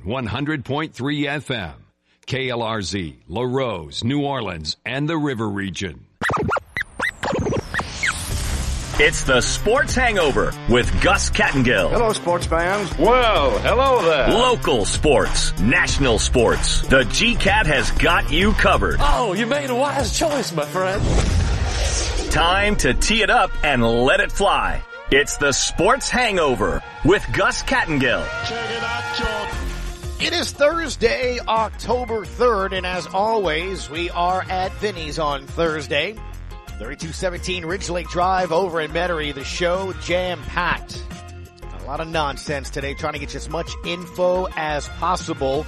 100.3 FM. KLRZ, La Rose, New Orleans, and the River Region. It's the Sports Hangover with Gus Kattengill. Hello, sports fans. Well, hello there. Local sports, national sports. The GCAT has got you covered. Oh, you made a wise choice, my friend. Time to tee it up and let it fly. It's the Sports Hangover with Gus Kattengill. Check it out, George. It is Thursday, October 3rd, and as always, we are at Vinny's on Thursday. 3217 Ridge Lake Drive over in Metairie. The show jam-packed. A lot of nonsense today, trying to get you as much info as possible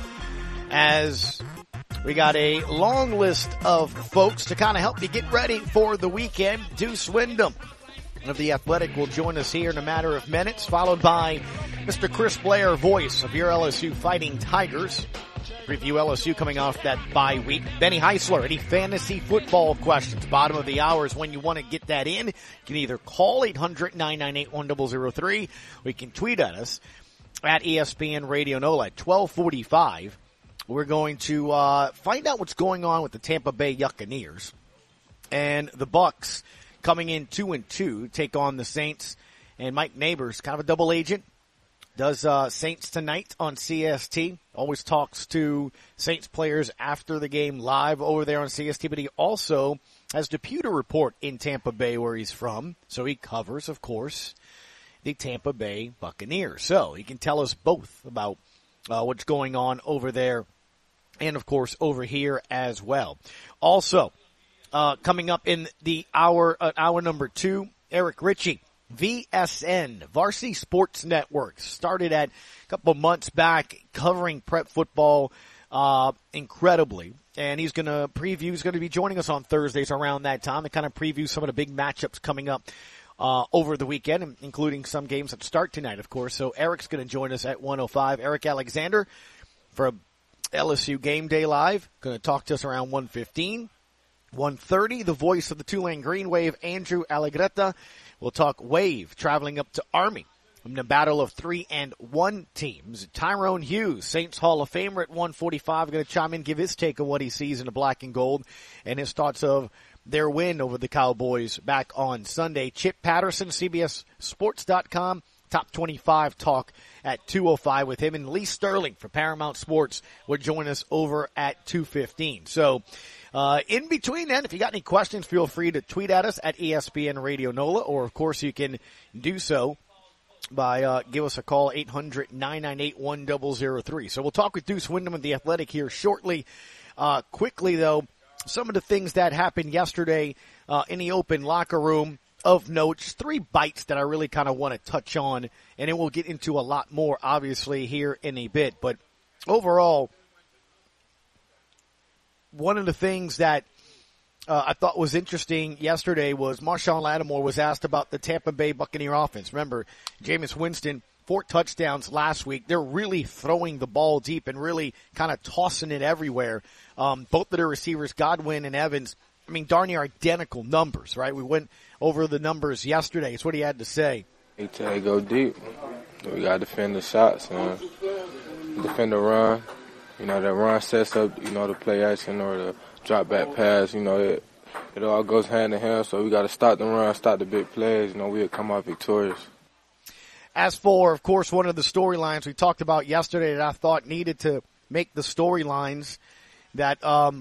as we got a long list of folks to kind of help you get ready for the weekend. Deuce Wyndham of The Athletic will join us here in a matter of minutes, followed by Mr. Chris Blair, voice of your LSU Fighting Tigers. Review LSU coming off that bye week. Benny Heisler, any fantasy football questions? Bottom of the hour is when you want to get that in. You can either call 800-998-1003, or you can tweet at us at ESPN Radio NOLA at 1245. We're going to find out what's going on with the Tampa Bay Buccaneers and the Bucs coming in 2-2, take on the Saints. And Mike Neighbors, kind of a double agent, does Saints Tonight on CST. Always talks to Saints players after the game live over there on CST, but he also has Deputer Report in Tampa Bay where he's from. So he covers, of course, the Tampa Bay Buccaneers. So he can tell us both about what's going on over there and, of course, over here as well. Also, coming up in the hour number 2, Eric Ritchie, VSN, Varsity Sports Network, started at a couple months back covering prep football incredibly. And he's going to be joining us on Thursdays around that time to kind of preview some of the big matchups coming up over the weekend, including some games that start tonight, of course. So Eric's going to join us at 1:05. Eric Alexander from LSU Game Day Live, going to talk to us around 1:15. 1:30, the voice of the Tulane Green Wave, Andrew Allegretta. We'll talk Wave traveling up to Army in the battle of 3-1 teams. Tyrone Hughes, Saints Hall of Famer at 1:45, going to chime in, give his take on what he sees in the black and gold and his thoughts of their win over the Cowboys back on Sunday. Chip Patterson, CBSSports.com. Top 25 talk at 2:05 with him. And Lee Sterling from Paramount Sports will join us over at 2:15. So, in between then, if you got any questions, feel free to tweet at us at ESPN Radio NOLA, or of course you can do so by give us a call, 800-998-1003. So we'll talk with Deuce Wyndham of The Athletic here shortly. Quickly though, some of the things that happened yesterday in the open locker room of note, just 3 bites that I really kind of want to touch on, and then we'll get into a lot more obviously here in a bit. But overall, one of the things that I thought was interesting yesterday was Marshawn Lattimore was asked about the Tampa Bay Buccaneer offense. Remember, Jameis Winston, 4 touchdowns last week. They're really throwing the ball deep and really kind of tossing it everywhere. Both of their receivers, Godwin and Evans, I mean, darn near identical numbers, right? We went over the numbers yesterday. It's what he had to say. They tell you go deep. We got to defend the shots and defend the run. You know, that run sets up, the play action or the drop back pass. It all goes hand in hand. So we got to stop the run, stop the big plays. We'll come out victorious. As for, of course, one of the storylines we talked about yesterday that I thought needed to make the storylines that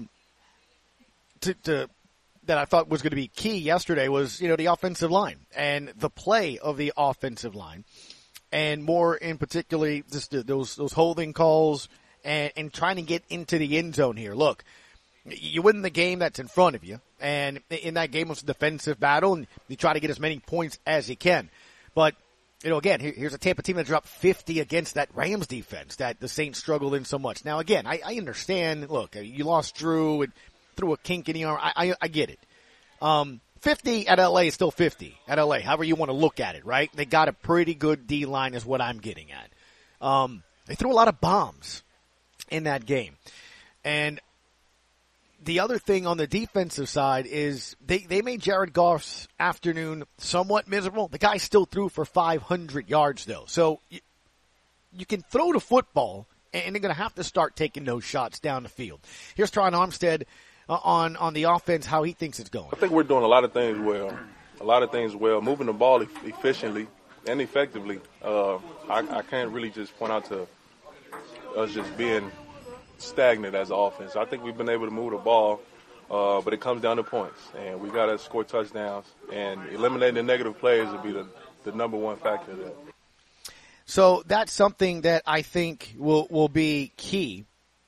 that I thought was going to be key yesterday was, the offensive line and the play of the offensive line, and more in particular just those holding calls and trying to get into the end zone here. Look, you win the game that's in front of you, and in that game it was a defensive battle, and you try to get as many points as you can. But, again, here's a Tampa team that dropped 50 against that Rams defense that the Saints struggled in so much. Now, again, I understand, look, you lost Drew and threw a kink in the arm. I get it. 50 at LA is still 50 at LA, however you want to look at it, right? They got a pretty good D-line is what I'm getting at. They threw a lot of bombs in that game. And the other thing on the defensive side is they made Jared Goff's afternoon somewhat miserable. The guy still threw for 500 yards, though. So you can throw the football and they're going to have to start taking those shots down the field. Here's Tron Armstead on the offense, how he thinks it's going. I think we're doing a lot of things well, moving the ball efficiently and effectively. I can't really just point out to us just being stagnant as an offense. I think we've been able to move the ball, but it comes down to points, and we got to score touchdowns, and eliminating the negative plays will be the number one factor there. So that's something that I think will be key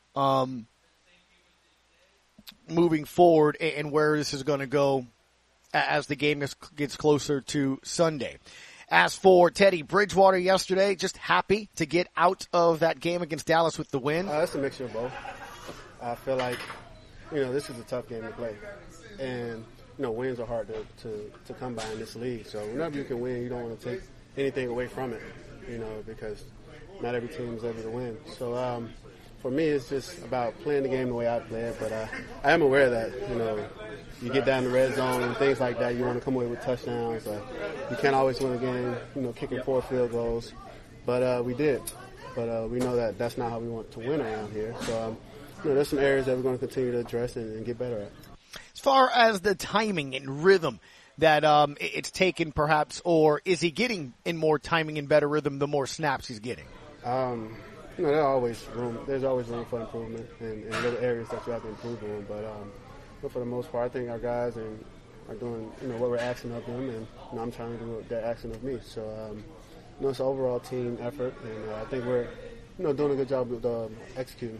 moving forward, and where this is going to go as the game gets closer to Sunday. As for Teddy Bridgewater yesterday, just happy to get out of that game against Dallas with the win. It's a mixture of both. I feel like, this is a tough game to play. And, wins are hard to come by in this league. So whenever you can win, you don't want to take anything away from it, because not every team is able to win. So for me, it's just about playing the game the way I play it. But I am aware that, you get down the red zone and things like that, you want to come away with touchdowns. You can't always win a game, kicking 4 field goals. But we did. But we know that that's not how we want to win around here. So, there's some areas that we're going to continue to address and get better at. As far as the timing and rhythm that it's taken perhaps, or is he getting in more timing and better rhythm the more snaps he's getting? There's always room for improvement and little areas that you have to improve on. But for the most part, I think our guys are doing what we're asking of them, and I'm trying to do what they're asking of me. So it's an overall team effort, and I think we're doing a good job with executing.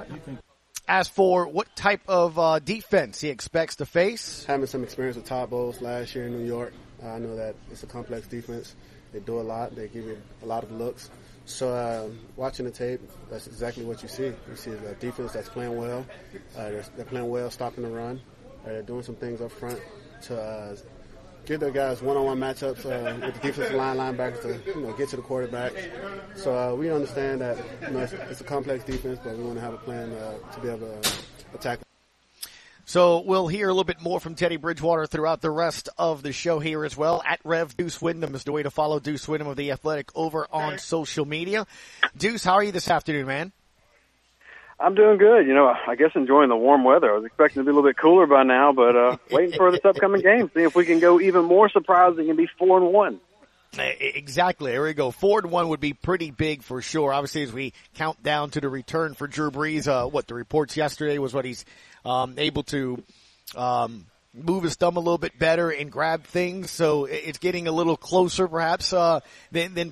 As for what type of defense he expects to face? Having some experience with Todd Bowles last year in New York, I know that it's a complex defense. They do a lot. They give you a lot of looks. So watching the tape, that's exactly what you see. You see the defense that's playing well. They're playing well, stopping the run. They're doing some things up front to give their guys one-on-one matchups with the defensive linebackers to get to the quarterback. So we understand that it's a complex defense, but we want to have a plan to be able to attack. So we'll hear a little bit more from Teddy Bridgewater throughout the rest of the show here as well. At Rev Deuce Wyndham is the way to follow Deuce Wyndham of The Athletic over on social media. Deuce, how are you this afternoon, man? I'm doing good. I guess enjoying the warm weather. I was expecting to be a little bit cooler by now, but waiting for this upcoming game, see if we can go even more surprising and be 4-1. Exactly. There we go. 4-1 would be pretty big for sure. Obviously, as we count down to the return for Drew Brees, the reports yesterday was what he's able to move his thumb a little bit better and grab things. So it's getting a little closer, perhaps, than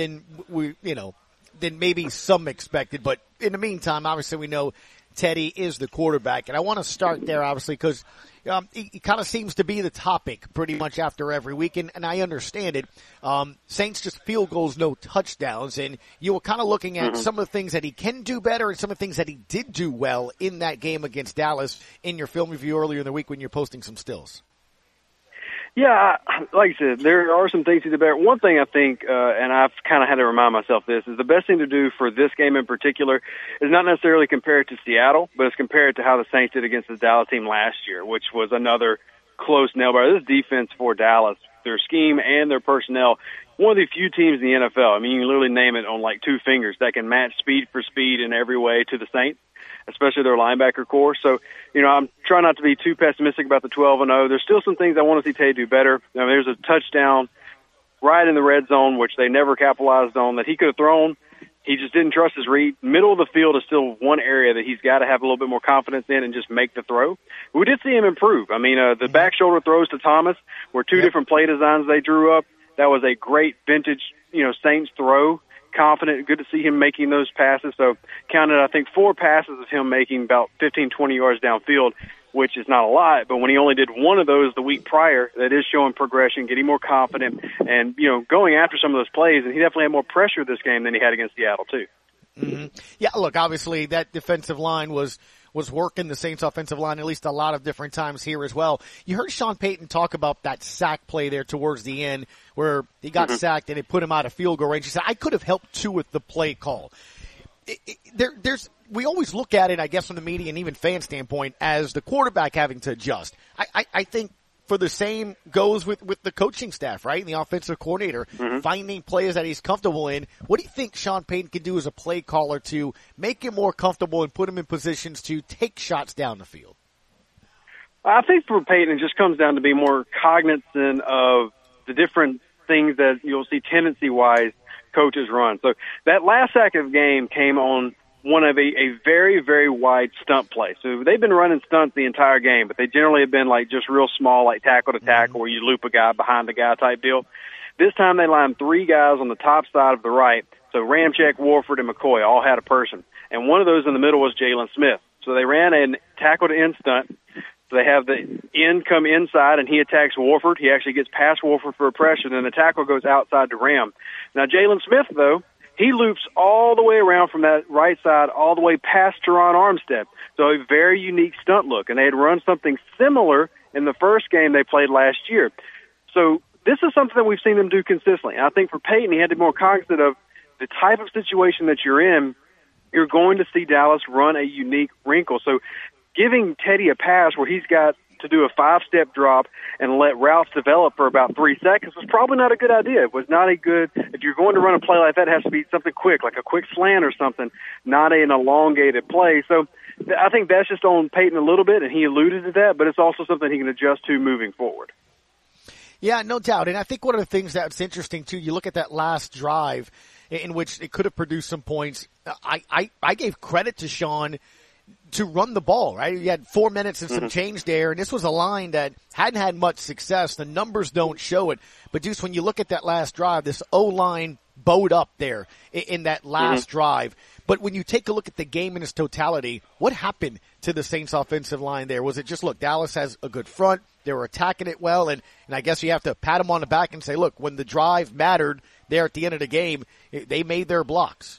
maybe some expected. But in the meantime, obviously, we know Teddy is the quarterback, and I want to start there, obviously, because it kind of seems to be the topic pretty much after every week, and I understand it. Saints just field goals, no touchdowns, and you were kind of looking at some of the things that he can do better and some of the things that he did do well in that game against Dallas in your film review earlier in the week when you're posting some stills. Yeah, like I said, there are some things he did better. One thing I think, and I've kind of had to remind myself this, is the best thing to do for this game in particular is not necessarily compare it to Seattle, but it's compare it to how the Saints did against the Dallas team last year, which was another close nail-biter. This defense for Dallas, their scheme and their personnel, one of the few teams in the NFL, I mean, you can literally name it on like 2 fingers, that can match speed for speed in every way to the Saints, especially their linebacker core. So, I'm trying not to be too pessimistic about the 12-0. There's still some things I want to see Teddy do better. There's a touchdown right in the red zone, which they never capitalized on, that he could have thrown. He just didn't trust his read. Middle of the field is still one area that he's got to have a little bit more confidence in and just make the throw. We did see him improve. I mean, the back shoulder throws to Thomas were 2 different play designs they drew up. That was a great vintage, Saints throw. Confident, good to see him making those passes. So counted, I think, 4 passes of him making about 15, 20 yards downfield, which is not a lot. But when he only did 1 of those the week prior, that is showing progression, getting more confident, and, going after some of those plays. And he definitely had more pressure this game than he had against Seattle, too. Mm-hmm. Yeah, look, obviously that defensive line was working, the Saints offensive line, at least a lot of different times here as well. You heard Sean Payton talk about that sack play there towards the end where he got sacked and it put him out of field goal range. He said, I could have helped too with the play call. We always look at it, I guess, from the media and even fan standpoint as the quarterback having to adjust. I think for the same goes with the coaching staff, right? And the offensive coordinator, finding players that he's comfortable in. What do you think Sean Payton can do as a play caller to make him more comfortable and put him in positions to take shots down the field? I think for Payton, it just comes down to being more cognizant of the different things that you'll see tendency-wise coaches run. So that last sack of game came on one of a very, very wide stunt play. So they've been running stunts the entire game, but they generally have been like just real small, like tackle to tackle, where you loop a guy behind the guy type deal. This time they lined 3 guys on the top side of the right. So Ramczyk, Warford, and McCoy all had a person. And one of those in the middle was Jalen Smith. So they ran a tackle to end stunt. So they have the end come inside, and he attacks Warford. He actually gets past Warford for a pressure, and the tackle goes outside to Ram. Now, Jalen Smith, though, he loops all the way around from that right side all the way past Teron Armstead. So a very unique stunt look, and they had run something similar in the first game they played last year. So this is something that we've seen them do consistently. I think for Payton, he had to be more cognizant of the type of situation that you're in. You're going to see Dallas run a unique wrinkle. So giving Teddy a pass where he's got to do a 5-step drop and let routes develop for about 3 seconds was probably not a good idea. It was not a good, if you're going to run a play like that, it has to be something quick, like a quick slant or something, not an elongated play. So I think that's just on Payton a little bit, and he alluded to that, but it's also something he can adjust to moving forward. Yeah, no doubt. And I think one of the things that's interesting, too, you look at that last drive in which it could have produced some points. I gave credit to Sean to run the ball, right? You had 4 minutes and some change there, and this was a line that hadn't had much success. The numbers don't show it. But, Deuce, when you look at that last drive, this O-line bowed up there in that last drive. But when you take a look at the game in its totality, what happened to the Saints offensive line there? Was it just, look, Dallas has a good front, they were attacking it well, and I guess you have to pat them on the back and say, look, when the drive mattered there at the end of the game, they made their blocks?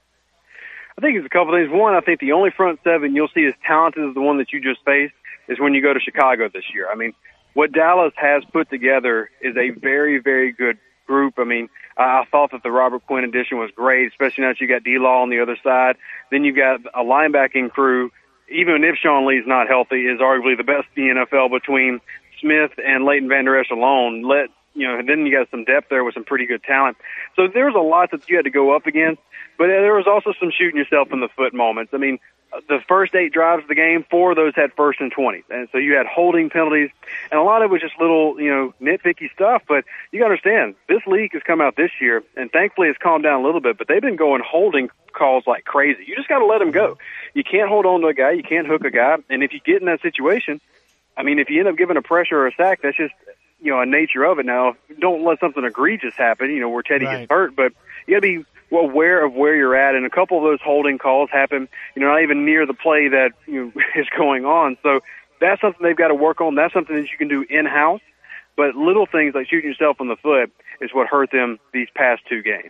I think it's a couple of things. One, I think the only front seven you'll see as talented as the one that you just faced is when you go to Chicago this year. I mean, what Dallas has put together is a very, very good group. I mean, I thought that the Robert Quinn addition was great, especially now that you got D-Law on the other side. Then you've got a linebacking crew, even if Sean Lee's not healthy, is arguably the best in the NFL between Smith and Leighton Vander Esch alone. And then you got some depth there with some pretty good talent. So there's a lot that you had to go up against, but there was also some shooting yourself in the foot moments. I mean, the first 8 drives of the game, 4 of those had 1st and 20s. And so you had holding penalties, and a lot of it was just little, nitpicky stuff. But you got to understand, this league has come out this year, and thankfully it's calmed down a little bit, but they've been going holding calls like crazy. You just got to let them go. You can't hold on to a guy. You can't hook a guy. And if you get in that situation, I mean, if you end up giving a pressure or a sack, that's just, a nature of it. Now, don't let something egregious happen, where Teddy gets hurt, but you got to be aware of where you're at. And a couple of those holding calls happen, not even near the play that is going on. So that's something they've got to work on. That's something that you can do in-house. But little things like shooting yourself in the foot is what hurt them these past 2 games.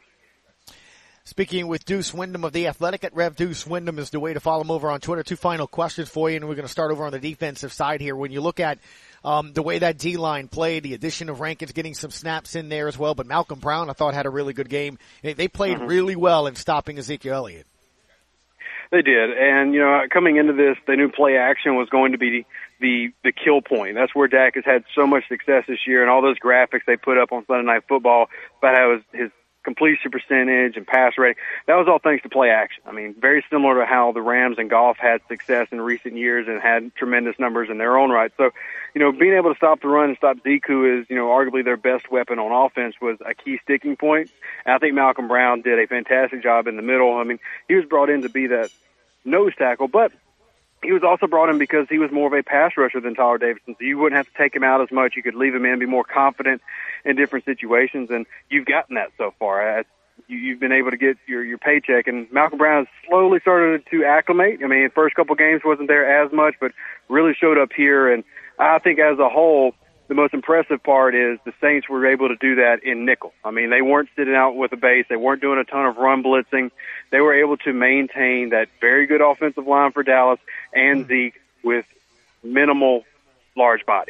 Speaking with Deuce Wyndham of The Athletic at Rev Deuce Wyndham is the way to follow him over on Twitter. 2 final questions for you, and we're going to start over on the defensive side here. When you look at the way that D-line played, the addition of Rankins getting some snaps in there as well, but Malcolm Brown, I thought, had a really good game. They played really well in stopping Ezekiel Elliott. They did, and, coming into this, they knew play action was going to be the kill point. That's where Dak has had so much success this year, and all those graphics they put up on Sunday Night Football about how his completion percentage and pass rate, that was all thanks to play action. I mean, very similar to how the Rams and Goff had success in recent years and had tremendous numbers in their own right. So, being able to stop the run and stop Zeku is, arguably their best weapon on offense was a key sticking point. And I think Malcolm Brown did a fantastic job in the middle. I mean, he was brought in to be that nose tackle, but he was also brought in because he was more of a pass rusher than Tyler Davidson. So you wouldn't have to take him out as much. You could leave him in, be more confident in different situations, and you've gotten that so far. You've been able to get your paycheck, and Malcolm Brown has slowly started to acclimate. I mean, the first couple games wasn't there as much, but really showed up here. And I think as a whole, the most impressive part is the Saints were able to do that in nickel. I mean, they weren't sitting out with a base. They weren't doing a ton of run blitzing. They were able to maintain that very good offensive line for Dallas and Zeke with minimal large bodies.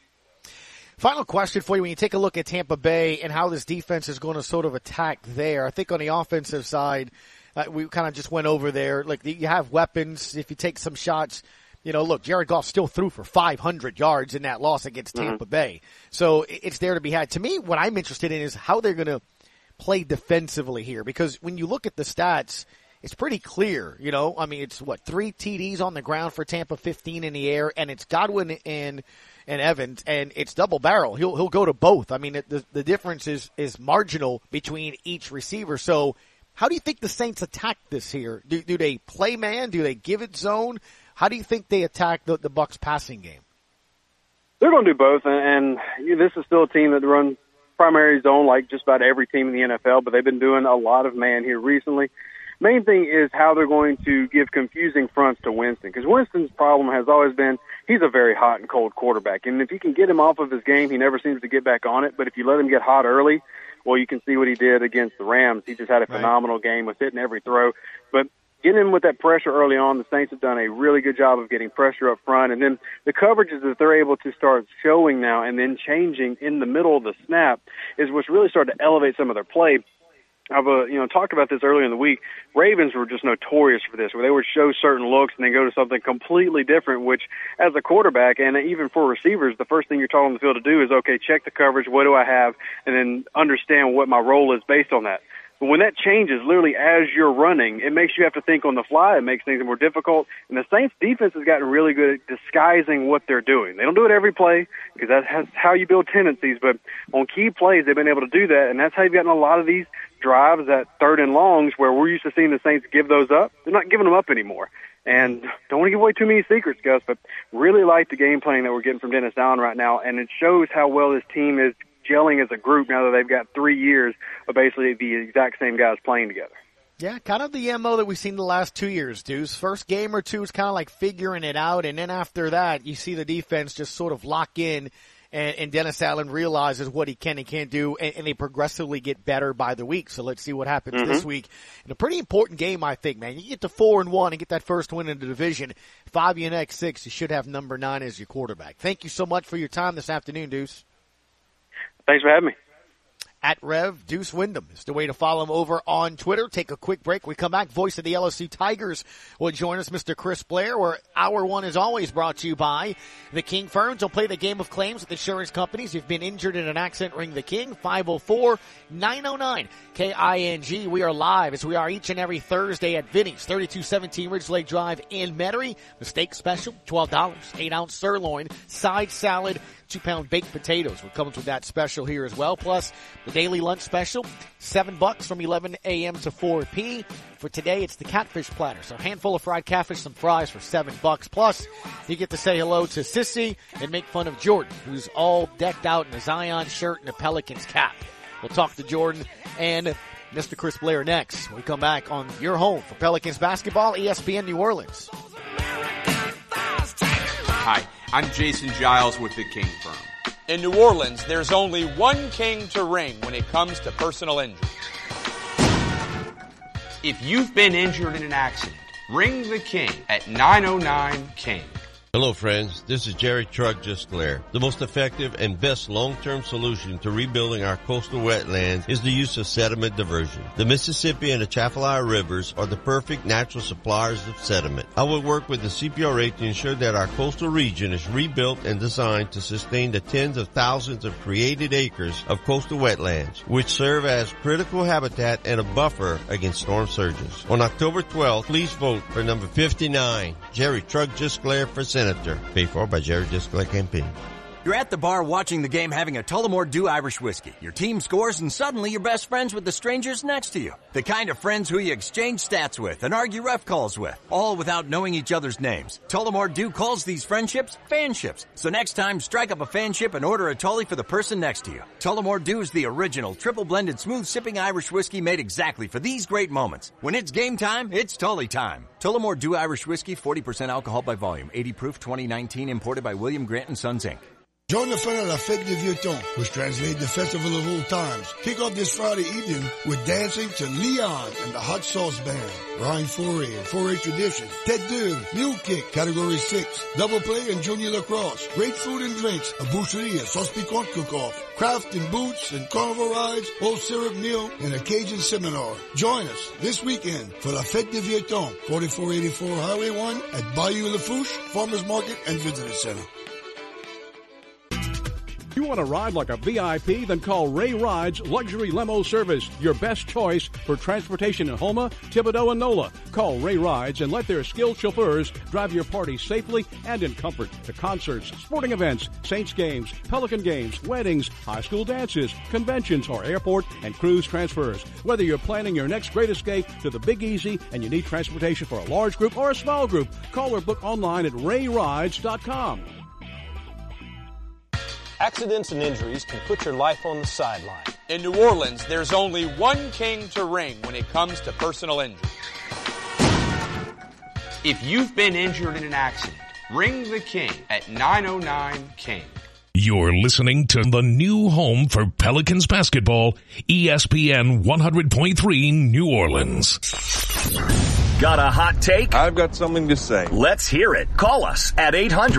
Final question for you. When you take a look at Tampa Bay and how this defense is going to sort of attack there, I think on the offensive side, we kind of just went over there. Like, you have weapons. If you take some shots, Look, Jared Goff still threw for 500 yards in that loss against Tampa Bay. So it's there to be had. To me, what I'm interested in is how they're going to play defensively here, because when you look at the stats, it's pretty clear, it's 3 TDs on the ground for Tampa, 15 in the air, and it's Godwin and Evans, and it's double barrel. He'll go to both. The difference is marginal between each receiver. So how do you think the Saints attack this here? Do they play man? Do they give it zone? How do you think they attack the Bucs passing game? They're going to do both, and this is still a team that runs primary zone like just about every team in the NFL, but they've been doing a lot of man here recently. Main thing is how they're going to give confusing fronts to Winston, because Winston's problem has always been he's a very hot and cold quarterback, and if you can get him off of his game, he never seems to get back on it. But if you let him get hot early, well, you can see what he did against the Rams. He just had a phenomenal game, was hitting every throw. But getting him with that pressure early on, the Saints have done a really good job of getting pressure up front, and then the coverages that they're able to start showing now and then changing in the middle of the snap is what's really started to elevate some of their play. I've talked about this earlier in the week. Ravens were just notorious for this, where they would show certain looks and then go to something completely different, which as a quarterback and even for receivers, the first thing you're taught on the field to do is, okay, check the coverage, what do I have, and then understand what my role is based on that. But when that changes, literally as you're running, it makes you have to think on the fly. It makes things more difficult. And the Saints defense has gotten really good at disguising what they're doing. They don't do it every play because that's how you build tendencies. But on key plays, they've been able to do that. And that's how you've gotten a lot of these drives at 3rd and longs where we're used to seeing the Saints give those up. They're not giving them up anymore. And don't want to give away too many secrets, Gus, but really like the game planning that we're getting from Dennis Allen right now. And it shows how well this team is gelling as a group now that they've got 3 years of basically the exact same guys playing together. Yeah, kind of the MO that we've seen the last 2 years, Deuce. First game or two is kind of like figuring it out, and then after that, you see the defense just sort of lock in, and Dennis Allen realizes what he can and can't do, and they progressively get better by the week. So let's see what happens this week. And a pretty important game, I think, man. You get to 4-1 and get that first win in the division. 5 of your next 6, you should have number 9 as your quarterback. Thank you so much for your time this afternoon, Deuce. Thanks for having me. At Rev Deuce Wyndham is the way to follow him over on Twitter. Take a quick break. We come back. Voice of the LSU Tigers will join us, Mr. Chris Blair, where Hour 1 is always brought to you by the King Firms. Will play the game of claims with insurance companies. You've been injured in an accident, ring the King. 504-909-KING. We are live as we are each and every Thursday at Vinny's, 3217 Ridge Lake Drive in Metairie. The steak special, $12, 8-ounce sirloin, side salad, 2-pound baked potatoes. We're coming with that special here as well. Plus, the daily lunch special, $7 from 11 a.m. to 4 p. For today, it's the catfish platter. So a handful of fried catfish, some fries for $7. Plus, you get to say hello to Sissy and make fun of Jordan, who's all decked out in a Zion shirt and a Pelicans cap. We'll talk to Jordan and Mr. Chris Blair next. When we come back on your home for Pelicans basketball, ESPN New Orleans. Hi, I'm Jason Giles with the King Firm. In New Orleans, there's only one king to ring when it comes to personal injury. If you've been injured in an accident, ring the King at 909-KING. Hello, friends. This is Jerry Truck Just Glare. The most effective and best long-term solution to rebuilding our coastal wetlands is the use of sediment diversion. The Mississippi and the Atchafalaya rivers are the perfect natural suppliers of sediment. I will work with the CPRA to ensure that our coastal region is rebuilt and designed to sustain the tens of thousands of created acres of coastal wetlands, which serve as critical habitat and a buffer against storm surges. On October 12th, please vote for number 59, Jerry Truck Just Glare for Senator. Paid for by Jerry Just Glare Campaign. You're at the bar watching the game having a Tullamore Dew Irish Whiskey. Your team scores and suddenly you're best friends with the strangers next to you. The kind of friends who you exchange stats with and argue ref calls with, all without knowing each other's names. Tullamore Dew calls these friendships fanships. So next time, strike up a fanship and order a Tully for the person next to you. Tullamore Dew is the original triple-blended smooth-sipping Irish whiskey made exactly for these great moments. When it's game time, it's Tully time. Tullamore Dew Irish Whiskey, 40% alcohol by volume, 80 proof, 2019, imported by William Grant & Sons, Inc. Join the fun of La Fête des Vieux Temps, which translates the Festival of Old Times. Kick off this Friday evening with dancing to Leon and the Hot Sauce Band, Ryan Foray and Foray Tradition, Ted Deux, Mule Kick, Category 6, Double Play and Junior Lacrosse, great food and drinks, a boucherie, a sauce piquante cook-off, craft and boots and carnival rides, old syrup meal, and a Cajun seminar. Join us this weekend for La Fête des Vieux Temps, 4484 Highway 1 at Bayou Lafourche, Farmers Market and Visitor Center. You want to ride like a VIP? Then call Ray Rides Luxury Limo Service, your best choice for transportation in Houma, Thibodaux, and NOLA. Call Ray Rides and let their skilled chauffeurs drive your party safely and in comfort to concerts, sporting events, Saints games, Pelican games, weddings, high school dances, conventions, or airport and cruise transfers. Whether you're planning your next great escape to the Big Easy and you need transportation for a large group or a small group, call or book online at rayrides.com. Accidents and injuries can put your life on the sideline. In New Orleans, there's only one king to ring when it comes to personal injury. If you've been injured in an accident, ring the king at 909-KING. You're listening to the new home for Pelicans basketball, ESPN 100.3 New Orleans. Got a hot take? I've got something to say. Let's hear it. Call us at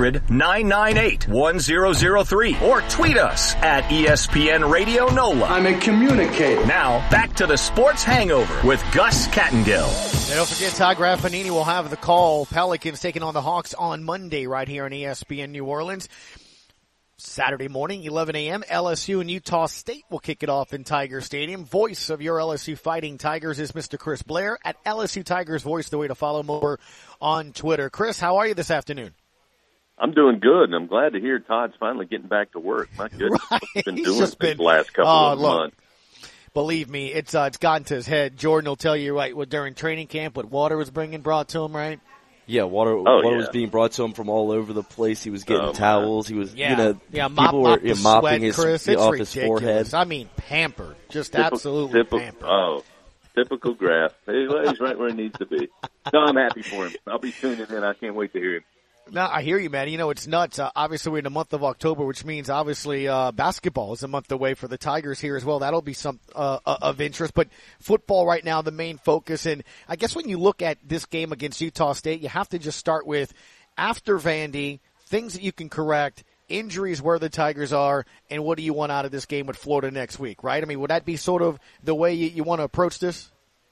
800-998-1003 or tweet us at ESPN Radio NOLA. I'm a communicator. Now, back to the Sports Hangover with Gus Kattengill. And don't forget, Ty Graffanini will have the call. Pelicans taking on the Hawks on Monday right here on ESPN New Orleans. Saturday morning, 11 a.m., LSU and Utah State will kick it off in Tiger Stadium. Voice of your LSU Fighting Tigers is Mr. Chris Blair at LSU Tigers Voice, the way to follow more on Twitter. Chris, how are you this afternoon? I'm doing good, and I'm glad to hear Todd's finally getting back to work. My goodness, right. What's he been doing this last couple of months? Believe me, it's gotten to his head. Jordan will tell you, right, during training camp, what water was brought to him, right? Yeah, water was being brought to him from all over the place. He was getting towels. He was, people were mopping his off his forehead. I mean, pampered, absolutely pampered. Oh, typical Graf. He's right where he needs to be. No, I'm happy for him. I'll be tuning in. I can't wait to hear him. No, I hear you, man. You know, it's nuts. Obviously, we're in the month of October, which means obviously basketball is a month away for the Tigers here as well. That'll be some of interest. But football right now, the main focus. And I guess when you look at this game against Utah State, you have to just start with, after Vandy, things that you can correct, injuries where the Tigers are, and what do you want out of this game with Florida next week, right? I mean, would that be sort of the way you want to approach this?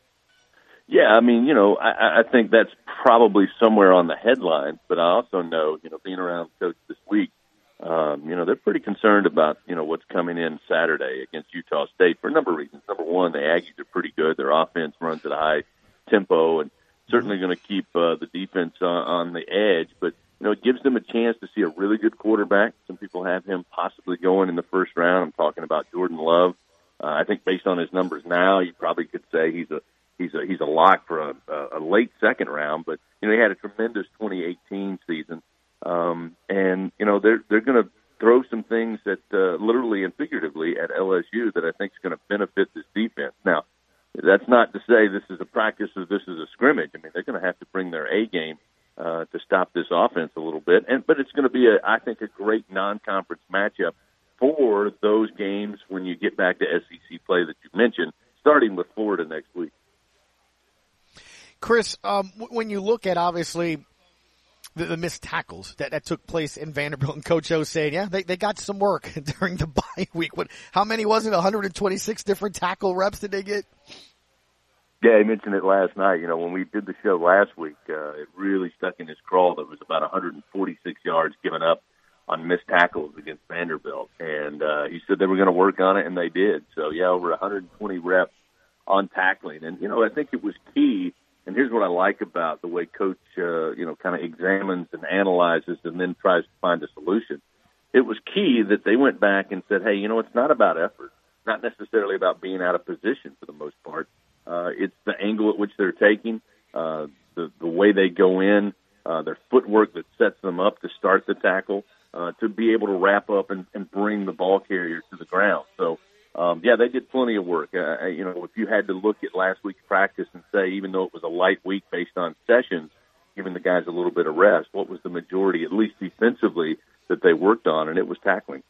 Yeah, I mean, I think that's probably somewhere on the headlines, but I also know, being around coach this week, they're pretty concerned about, what's coming in Saturday against Utah State for a number of reasons. Number one, the Aggies are pretty good. Their offense runs at a high tempo and certainly going to keep the defense on the edge, but, it gives them a chance to see a really good quarterback. Some people have him possibly going in the first round. I'm talking about Jordan Love. I think based on his numbers now, you probably could say he's a lock for a late second round, but he had a tremendous 2018 season, and they're going to throw some things that literally and figuratively at LSU that I think is going to benefit this defense. Now, that's not to say this is a practice or this is a scrimmage. I mean, they're going to have to bring their A game to stop this offense a little bit, but it's going to be I think a great non-conference matchup for those games when you get back to SEC play that you mentioned, starting with Florida next week. Chris, when you look at, obviously, the missed tackles that took place in Vanderbilt, and Coach O saying, they got some work during the bye week. How many was it? 126 different tackle reps did they get? Yeah, he mentioned it last night. When we did the show last week, it really stuck in his craw. There was about 146 yards given up on missed tackles against Vanderbilt. And he said they were going to work on it, and they did. So, over 120 reps on tackling. And, I think it was key. And here's what I like about the way Coach, kind of examines and analyzes and then tries to find a solution. It was key that they went back and said, hey, it's not about effort, not necessarily about being out of position for the most part. It's the angle at which they're taking, the way they go in, their footwork that sets them up to start the tackle, to be able to wrap up and bring the ball carrier to the ground. So, they did plenty of work. If you had to look at last week's practice and say, even though it was a light week based on sessions, giving the guys a little bit of rest, what was the majority, at least defensively, that they worked on, and it was tackling.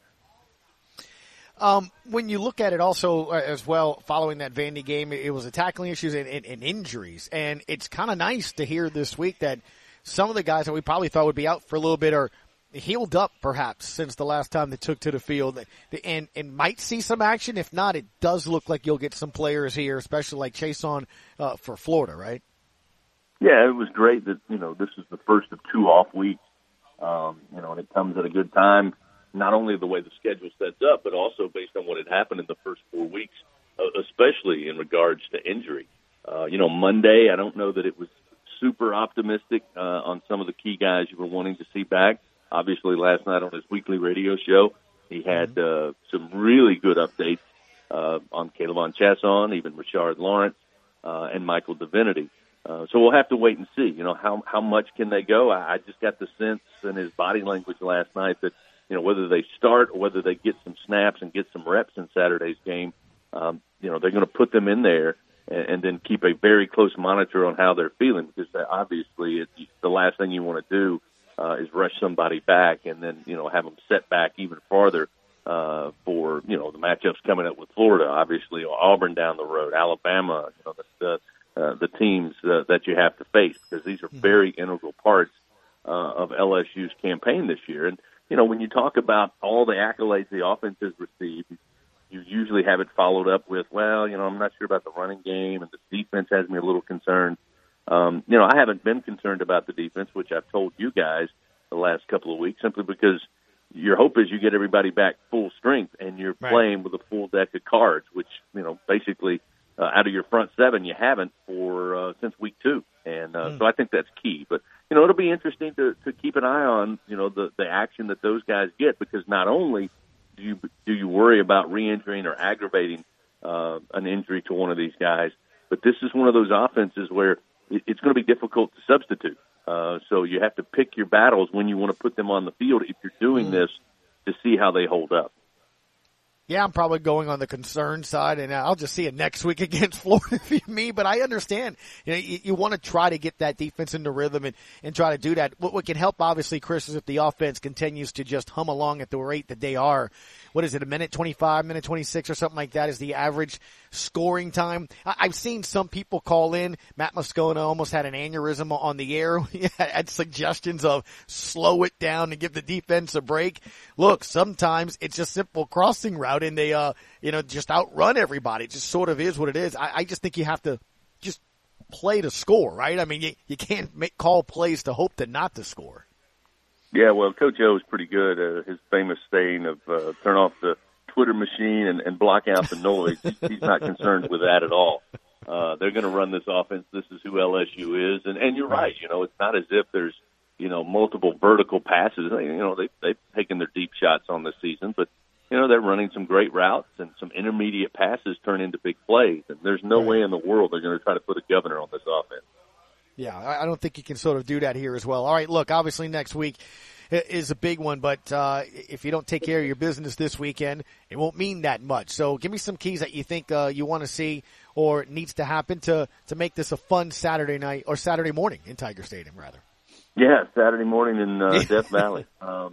When you look at it also as well, following that Vandy game, it was the tackling issues and injuries. And it's kind of nice to hear this week that some of the guys that we probably thought would be out for a little bit are healed up perhaps since the last time they took to the field and might see some action. If not, it does look like you'll get some players here, especially like Chason for Florida, right? Yeah, it was great that, this is the first of 2 off weeks, and it comes at a good time. Not only the way the schedule sets up, but also based on what had happened in the first 4 weeks, especially in regards to injury. Monday, I don't know that it was super optimistic on some of the key guys you were wanting to see back. Obviously, last night on his weekly radio show, he had some really good updates on K'Lavon Chaisson, even Rashard Lawrence, and Michael Divinity. So we'll have to wait and see, how much can they go. I just got the sense in his body language last night that, whether they start or whether they get some snaps and get some reps in Saturday's game, they're going to put them in there and then keep a very close monitor on how they're feeling, because obviously the last thing you want to do is rush somebody back and then, have them set back even farther for, the matchups coming up with Florida, obviously Auburn down the road, Alabama, the teams that you have to face, because these are very integral parts of LSU's campaign this year. And, when you talk about all the accolades the offense has received, you usually have it followed up with, I'm not sure about the running game, and the defense has me a little concerned. I haven't been concerned about the defense, which I've told you guys the last couple of weeks, simply because your hope is you get everybody back full strength and you're playing with a full deck of cards, which, basically out of your front 7, you haven't for since week 2. And so I think that's key. But, it'll be interesting to keep an eye on, the action that those guys get, because not only do you worry about re-injuring or aggravating an injury to one of these guys, but this is one of those offenses where it's going to be difficult to substitute. So you have to pick your battles when you want to put them on the field if you're doing this to see how they hold up. Yeah, I'm probably going on the concern side, and I'll just see it next week against Florida if you're me. But I understand, you want to try to get that defense into rhythm and try to do that. What can help, obviously, Chris, is if the offense continues to just hum along at the rate that they are. What is it, a minute 25, minute 26 or something like that is the average scoring time? I've seen some people call in. Matt Moscona almost had an aneurysm on the air. He had suggestions of slow it down and give the defense a break. Look, sometimes it's a simple crossing route and they, just outrun everybody. It just sort of is what it is. I just think you have to just play to score, right? I mean, you can't call plays to hope to not to score. Yeah, well, Coach O is pretty good. His famous saying of turn off the Twitter machine and block out the noise. He's not concerned with that at all. They're going to run this offense. This is who LSU is. And you're right. It's not as if there's, multiple vertical passes. They've taken their deep shots on this season, but, they're running some great routes, and some intermediate passes turn into big plays. And there's no way in the world they're going to try to put a governor on this offense. Yeah, I don't think you can sort of do that here as well. All right, look, obviously next week is a big one, but if you don't take care of your business this weekend, it won't mean that much. So give me some keys that you think you want to see or needs to happen to make this a fun Saturday night or Saturday morning in Tiger Stadium, rather. Yeah, Saturday morning in Death Valley.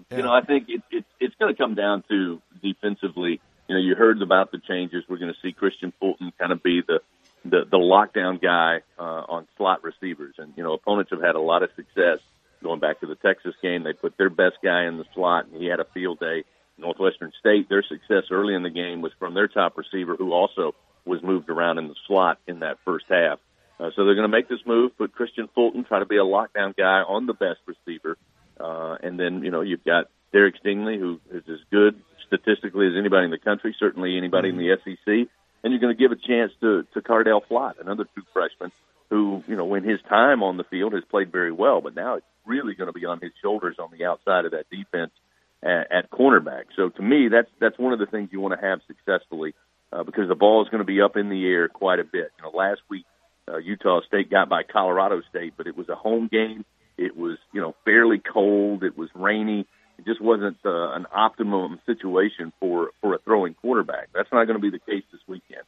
I think it's going to come down to defensively. You heard about the changes. We're going to see Christian Fulton kind of be the lockdown guy on slot receivers. And, opponents have had a lot of success going back to the Texas game. They put their best guy in the slot, and he had a field day. Northwestern State, their success early in the game was from their top receiver, who also was moved around in the slot in that first half. So they're going to make this move, put Christian Fulton, try to be a lockdown guy on the best receiver. And then, you've got Derek Stingley, who is as good statistically as anybody in the country, certainly anybody in the SEC. And you're going to give a chance to Cardale Flott, another true freshman who, when his time on the field has played very well, but now it's really going to be on his shoulders on the outside of that defense at cornerback. So to me, that's one of the things you want to have successfully because the ball is going to be up in the air quite a bit. Last week, Utah State got by Colorado State, but it was a home game. It was, fairly cold. It was rainy. It just wasn't an optimum situation for a throwing quarterback. That's not going to be the case this weekend.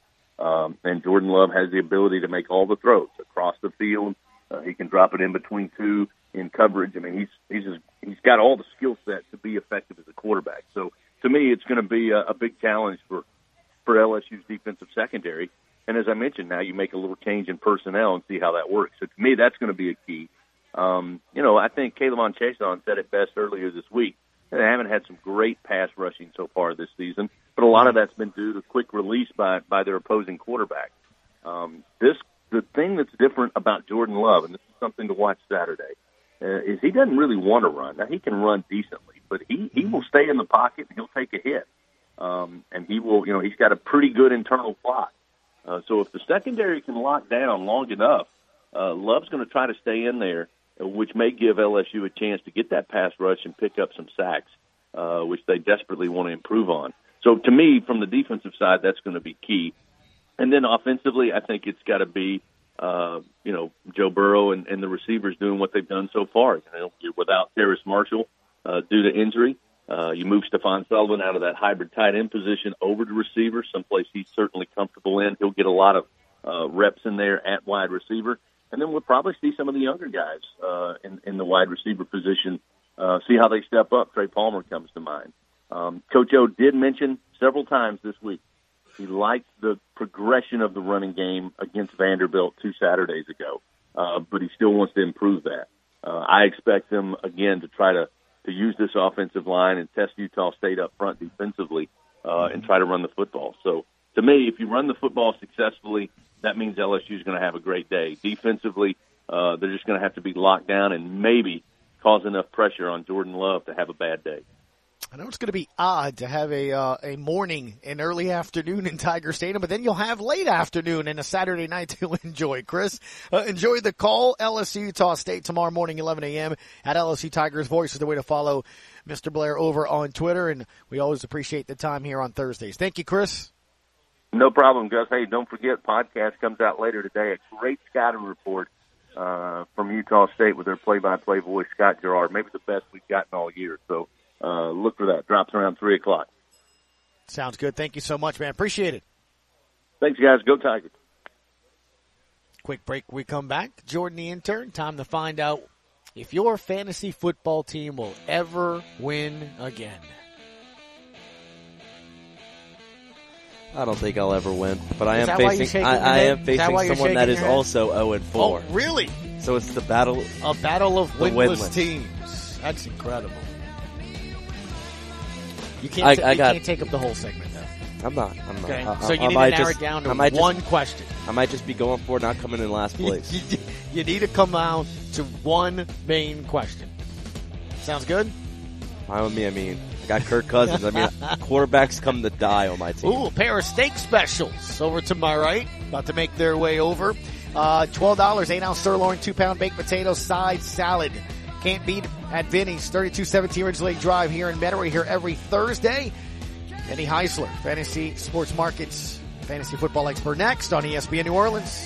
And Jordan Love has the ability to make all the throws across the field. He can drop it in between two. in coverage. I mean, he's got all the skill set to be effective as a quarterback. So to me, it's going to be a big challenge for LSU's defensive secondary. And as I mentioned, now you make a little change in personnel and see how that works. So to me, that's going to be a key. I think K'Lavon Chaisson said it best earlier this week. They haven't had some great pass rushing so far this season, but a lot of that's been due to quick release by their opposing quarterback. The thing that's different about Jordan Love, and this is something to watch Saturday, is he doesn't really want to run. Now, he can run decently, but he will stay in the pocket and he'll take a hit. And he will, he's got a pretty good internal clock. So if the secondary can lock down long enough, Love's going to try to stay in there, which may give LSU a chance to get that pass rush and pick up some sacks, which they desperately want to improve on. So to me, from the defensive side, that's going to be key. And then offensively, I think it's got to be, Joe Burrow and the receivers doing what they've done so far. You're without Terrace Marshall due to injury. You move Stephon Sullivan out of that hybrid tight end position over to receiver, someplace he's certainly comfortable in. He'll get a lot of reps in there at wide receiver. And then we'll probably see some of the younger guys in the wide receiver position, see how they step up. Trey Palmer comes to mind. Coach O did mention several times this week he liked the progression of the running game against Vanderbilt 2 Saturdays ago, but he still wants to improve that. I expect them, again, to try to use this offensive line and test Utah State up front defensively and try to run the football. So, to me, if you run the football successfully, that means LSU is going to have a great day. Defensively, they're just going to have to be locked down and maybe cause enough pressure on Jordan Love to have a bad day. I know it's going to be odd to have a morning and early afternoon in Tiger Stadium, but then you'll have late afternoon and a Saturday night to enjoy. Chris, enjoy the call. LSU Utah State tomorrow morning, 11 a.m. at LSU Tigers Voice is the way to follow Mr. Blair over on Twitter, and we always appreciate the time here on Thursdays. Thank you, Chris. No problem, Gus. Hey, don't forget, podcast comes out later today. A great scouting report from Utah State with their play-by-play voice, Scott Gerard. Maybe the best we've gotten all year. So look for that. Drops around 3 o'clock. Sounds good. Thank you so much, man. Appreciate it. Thanks, guys. Go Tigers. Quick break. We come back. Jordan the intern. Time to find out if your fantasy football team will ever win again. I don't think I'll ever win, but I am facing someone that is also 0-4. Oh, really? So it's a battle of winless teams. That's incredible. You can't take up the whole segment, though. I'm not. Okay. So you need to narrow it down to one question. I might just be going for not coming in last place. You need to come out to one main question. Sounds good? Fine with me. I mean, I got Kirk Cousins. I mean, quarterbacks come to die on my team. Ooh, a pair of steak specials over to my right. About to make their way over. $12, 8-ounce sirloin, 2-pound baked potato, side salad. Can't beat at Vinny's, 3217 Ridge Lake Drive here in Metairie, here every Thursday. Vinny Heisler, Fantasy Sports Markets, fantasy football expert, next on ESPN New Orleans.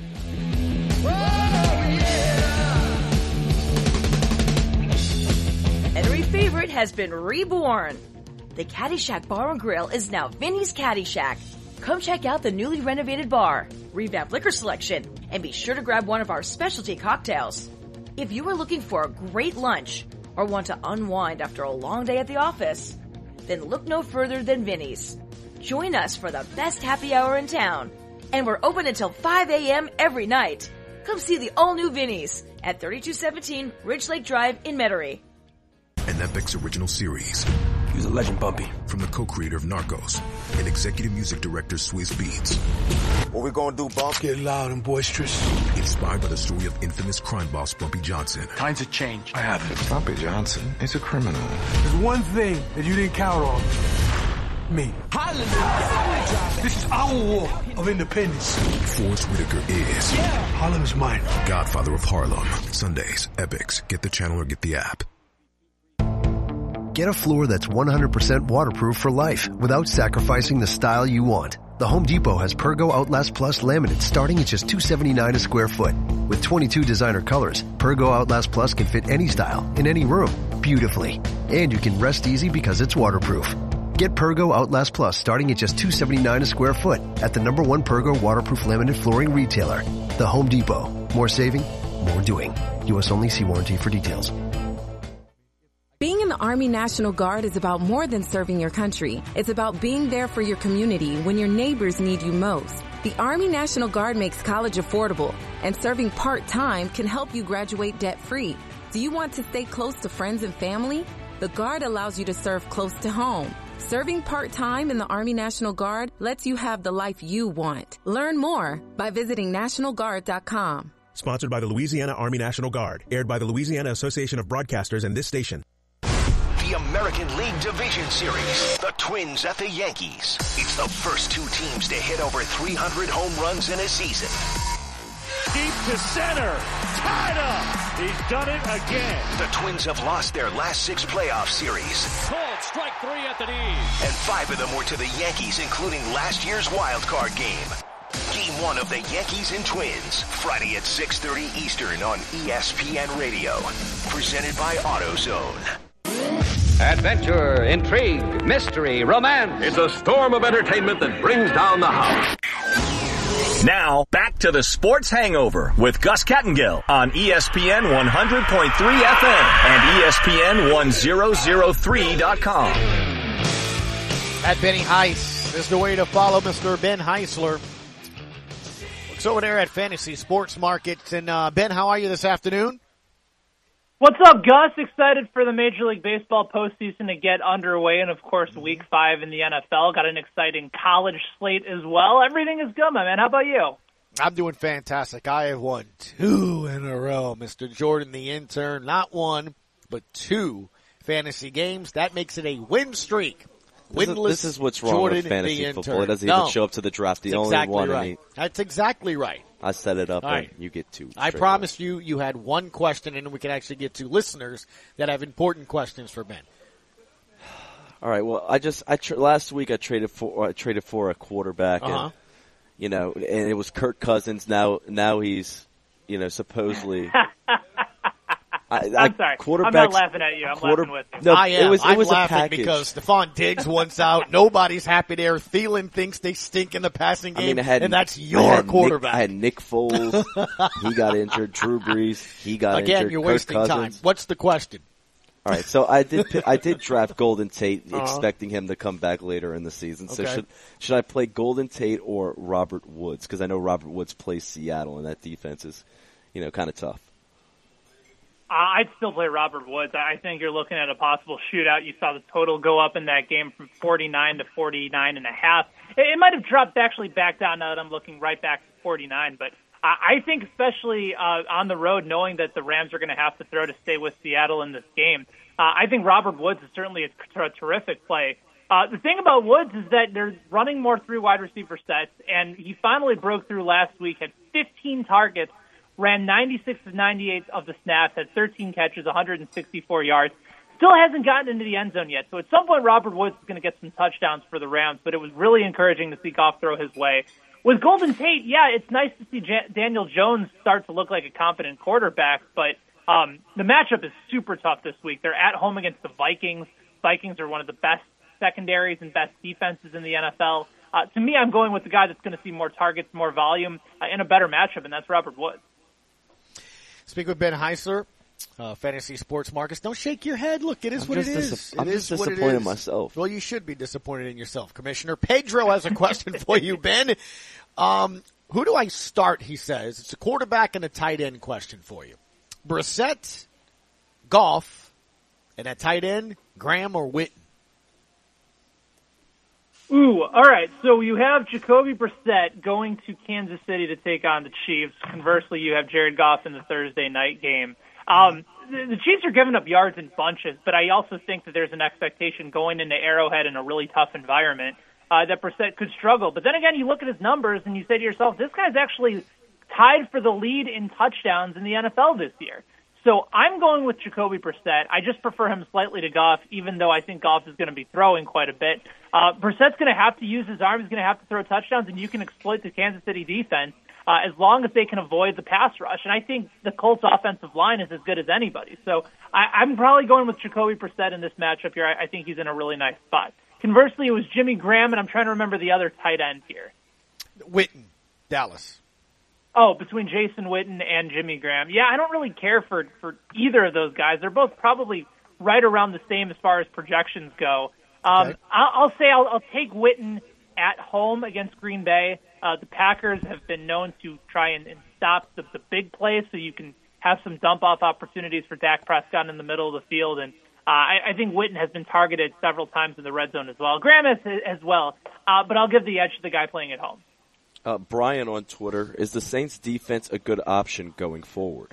Every favorite has been reborn. The Caddy Shack Bar and Grill is now Vinny's Caddy Shack. Come check out the newly renovated bar, revamped liquor selection, and be sure to grab one of our specialty cocktails. If you are looking for a great lunch or want to unwind after a long day at the office, then look no further than Vinny's. Join us for the best happy hour in town. And we're open until 5 a.m. every night. Come see the all-new Vinny's at 3217 Ridge Lake Drive in Metairie. An Epix original series. He was a legend, Bumpy. From the co-creator of Narcos and executive music director Swizz Beatz. What we gonna do, Bump? Get loud and boisterous. Inspired by the story of infamous crime boss Bumpy Johnson. Times have changed. I haven't. Bumpy Johnson is a criminal. There's one thing that you didn't count on. Me. Hallelujah. This is our war of independence. Forrest Whitaker is... Harlem is mine. Godfather of Harlem. Sundays, Epix. Get the channel or get the app. Get a floor that's 100% waterproof for life without sacrificing the style you want. The Home Depot has Pergo Outlast Plus laminate starting at just $279 a square foot. With 22 designer colors, Pergo Outlast Plus can fit any style, in any room, beautifully. And you can rest easy because it's waterproof. Get Pergo Outlast Plus starting at just $279 a square foot at the #1 Pergo waterproof laminate flooring retailer, The Home Depot. More saving, more doing. U.S. only. See warranty for details. Being in the Army National Guard is about more than serving your country. It's about being there for your community when your neighbors need you most. The Army National Guard makes college affordable, and serving part-time can help you graduate debt-free. Do you want to stay close to friends and family? The Guard allows you to serve close to home. Serving part-time in the Army National Guard lets you have the life you want. Learn more by visiting NationalGuard.com. Sponsored by the Louisiana Army National Guard. Aired by the Louisiana Association of Broadcasters and this station. The American League Division Series. The Twins at the Yankees. It's the first two teams to hit over 300 home runs in a season. Deep to center. Tied up. He's done it again. The Twins have lost their last 6 playoff series. Called strike 3 at the knees. And 5 of them were to the Yankees, including last year's wild card game. Game 1 of the Yankees and Twins. Friday at 6:30 Eastern on ESPN Radio. Presented by AutoZone. Adventure, intrigue, mystery, romance. It's a storm of entertainment that brings down the house. Now, back to the Sports Hangover with Gus Kattengill on ESPN 100.3 FM and ESPN 1003.com. At Benny Heiss is the way to follow Mr. Ben Heisler. Looks over there at Fantasy Sports Markets. And Ben, how are you this afternoon? What's up, Gus? Excited for the Major League Baseball postseason to get underway, and of course, Week 5 in the NFL. Got an exciting college slate as well. Everything is good, my man. How about you? I'm doing fantastic. I have won 2 in a row, Mr. Jordan, the intern. Not 1, but 2 fantasy games. That makes it a win streak. Winless. This is what's wrong Jordan, with fantasy football. It doesn't even show up to the draft. The only exactly one. Right. That's exactly right. I set it up, right. And you get 2. I promised you had one question, and we can actually get to listeners that have important questions for Ben. All right. Well, last week I traded for a quarterback, and and it was Kirk Cousins. Now he's supposedly. I'm sorry. I'm not laughing at you. I'm laughing with you. No, I am. It was laughing a package. because Stephon Diggs wants out. Nobody's happy there. Thielen thinks they stink in the passing game, and that's your quarterback. I had Nick Foles. He got injured. Drew Brees. He got injured. Again, you're wasting time. What's the question? All right, so I did draft Golden Tate, expecting him to come back later in the season. So should I play Golden Tate or Robert Woods? Because I know Robert Woods plays Seattle, and that defense is, kind of tough. I'd still play Robert Woods. I think you're looking at a possible shootout. You saw the total go up in that game from 49 to 49.5. It might have dropped actually back down now that I'm looking right back to 49. But I think especially on the road, knowing that the Rams are going to have to throw to stay with Seattle in this game, I think Robert Woods is certainly a terrific play. The thing about Woods is that they're running more 3 wide receiver sets, and he finally broke through last week, had 15 targets, ran 96 of 98 of the snaps, had 13 catches, 164 yards. Still hasn't gotten into the end zone yet. So at some point, Robert Woods is going to get some touchdowns for the Rams, but it was really encouraging to see Goff throw his way. With Golden Tate, yeah, it's nice to see Daniel Jones start to look like a competent quarterback, but the matchup is super tough this week. They're at home against the Vikings. Vikings are one of the best secondaries and best defenses in the NFL. To me, I'm going with the guy that's going to see more targets, more volume, and a better matchup, and that's Robert Woods. Speak with Ben Heisler, Fantasy Sports Markets. Don't shake your head. Look, it is what it is. I'm just disappointed in myself. Well, you should be disappointed in yourself, Commissioner. Pedro has a question for you, Ben. Who do I start, he says. It's a quarterback and a tight end question for you. Brissett, Goff, and at tight end, Graham or Witten? Ooh, all right. So you have Jacoby Brissett going to Kansas City to take on the Chiefs. Conversely, you have Jared Goff in the Thursday night game. The Chiefs are giving up yards in bunches, but I also think that there's an expectation going into Arrowhead in a really tough environment that Brissett could struggle. But then again, you look at his numbers and you say to yourself, this guy's actually tied for the lead in touchdowns in the NFL this year. So I'm going with Jacoby Brissett. I just prefer him slightly to Goff, even though I think Goff is going to be throwing quite a bit. Brissett's going to have to use his arm. He's going to have to throw touchdowns, and you can exploit the Kansas City defense as long as they can avoid the pass rush. And I think the Colts' offensive line is as good as anybody. So I'm probably going with Jacoby Brissett in this matchup here. I think he's in a really nice spot. Conversely, it was Jimmy Graham, and I'm trying to remember the other tight end here. Witten, Dallas. Oh, between Jason Witten and Jimmy Graham. Yeah, I don't really care for either of those guys. They're both probably right around the same as far as projections go. Okay. I'll say I'll take Witten at home against Green Bay. The Packers have been known to try and stop the big plays so you can have some dump-off opportunities for Dak Prescott in the middle of the field. And I think Witten has been targeted several times in the red zone as well. Graham as well, but I'll give the edge to the guy playing at home. Brian on Twitter, is the Saints defense a good option going forward?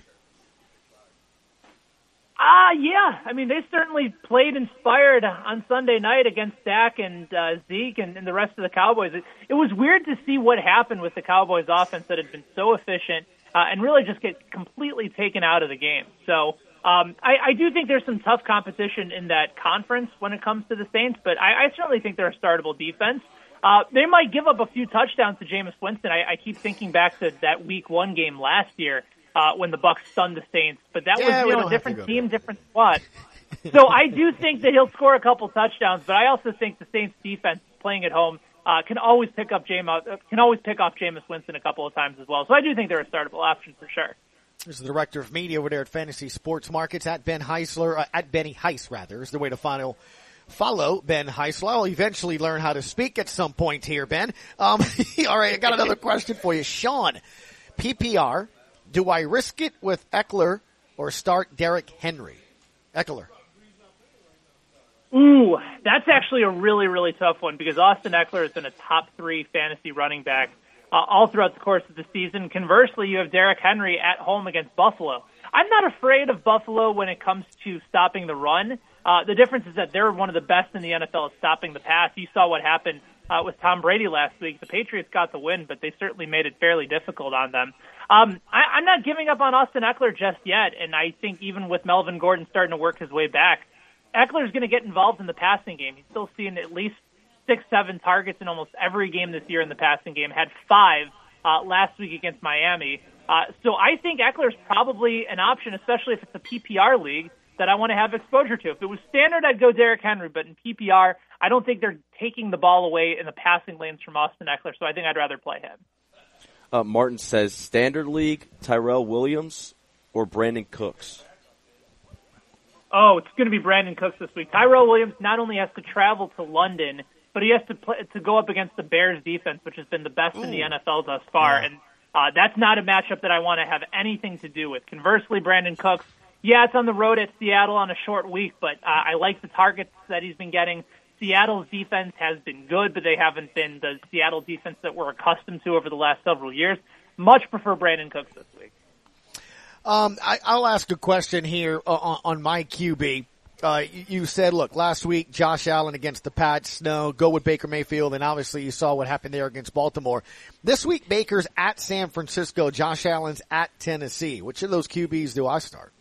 Yeah. I mean, they certainly played inspired on Sunday night against Dak and Zeke and the rest of the Cowboys. It was weird to see what happened with the Cowboys offense that had been so efficient and really just get completely taken out of the game. So I do think there's some tough competition in that conference when it comes to the Saints, but I certainly think they're a startable defense. They might give up a few touchdowns to Jameis Winston. I keep thinking back to that Week 1 game last year when the Bucs stunned the Saints, but that was a different team, different squad. So I do think that he'll score a couple touchdowns, but I also think the Saints defense playing at home can always pick off Jameis Winston a couple of times as well. So I do think they're a startable option for sure. This is the director of media over there at Fantasy Sports Markets at Ben Heisler, at Benny Heiss rather, is the way to follow Ben Heisler. I'll eventually learn how to speak at some point here, Ben. All right, I got another question for you. Sean, PPR, do I risk it with Eckler or start Derrick Henry? Eckler. Ooh, that's actually a really, really tough one because Austin Eckler has been a top 3 fantasy running back all throughout the course of the season. Conversely, you have Derrick Henry at home against Buffalo. I'm not afraid of Buffalo when it comes to stopping the run. The difference is that they're one of the best in the NFL at stopping the pass. You saw what happened with Tom Brady last week. The Patriots got the win, but they certainly made it fairly difficult on them. I'm not giving up on Austin Eckler just yet, and I think even with Melvin Gordon starting to work his way back, Eckler's going to get involved in the passing game. He's still seeing at least 6-7 targets in almost every game this year in the passing game. Had 5 last week against Miami. So I think Eckler's probably an option, especially if it's a PPR league that I want to have exposure to. If it was standard, I'd go Derrick Henry, but in PPR, I don't think they're taking the ball away in the passing lanes from Austin Eckler, so I think I'd rather play him. Martin says, standard league, Tyrell Williams or Brandon Cooks? Oh, it's going to be Brandon Cooks this week. Tyrell Williams not only has to travel to London, but he has to go up against the Bears defense, which has been the best in the NFL thus far. Yeah. And that's not a matchup that I want to have anything to do with. Conversely, Brandon Cooks, yeah, it's on the road at Seattle on a short week, but I like the targets that he's been getting. Seattle's defense has been good, but they haven't been the Seattle defense that we're accustomed to over the last several years. Much prefer Brandon Cooks this week. I'll ask a question here on my QB. You said, look, last week, Josh Allen against the Pats, no, go with Baker Mayfield, and obviously you saw what happened there against Baltimore. This week, Baker's at San Francisco, Josh Allen's at Tennessee. Which of those QBs do I start?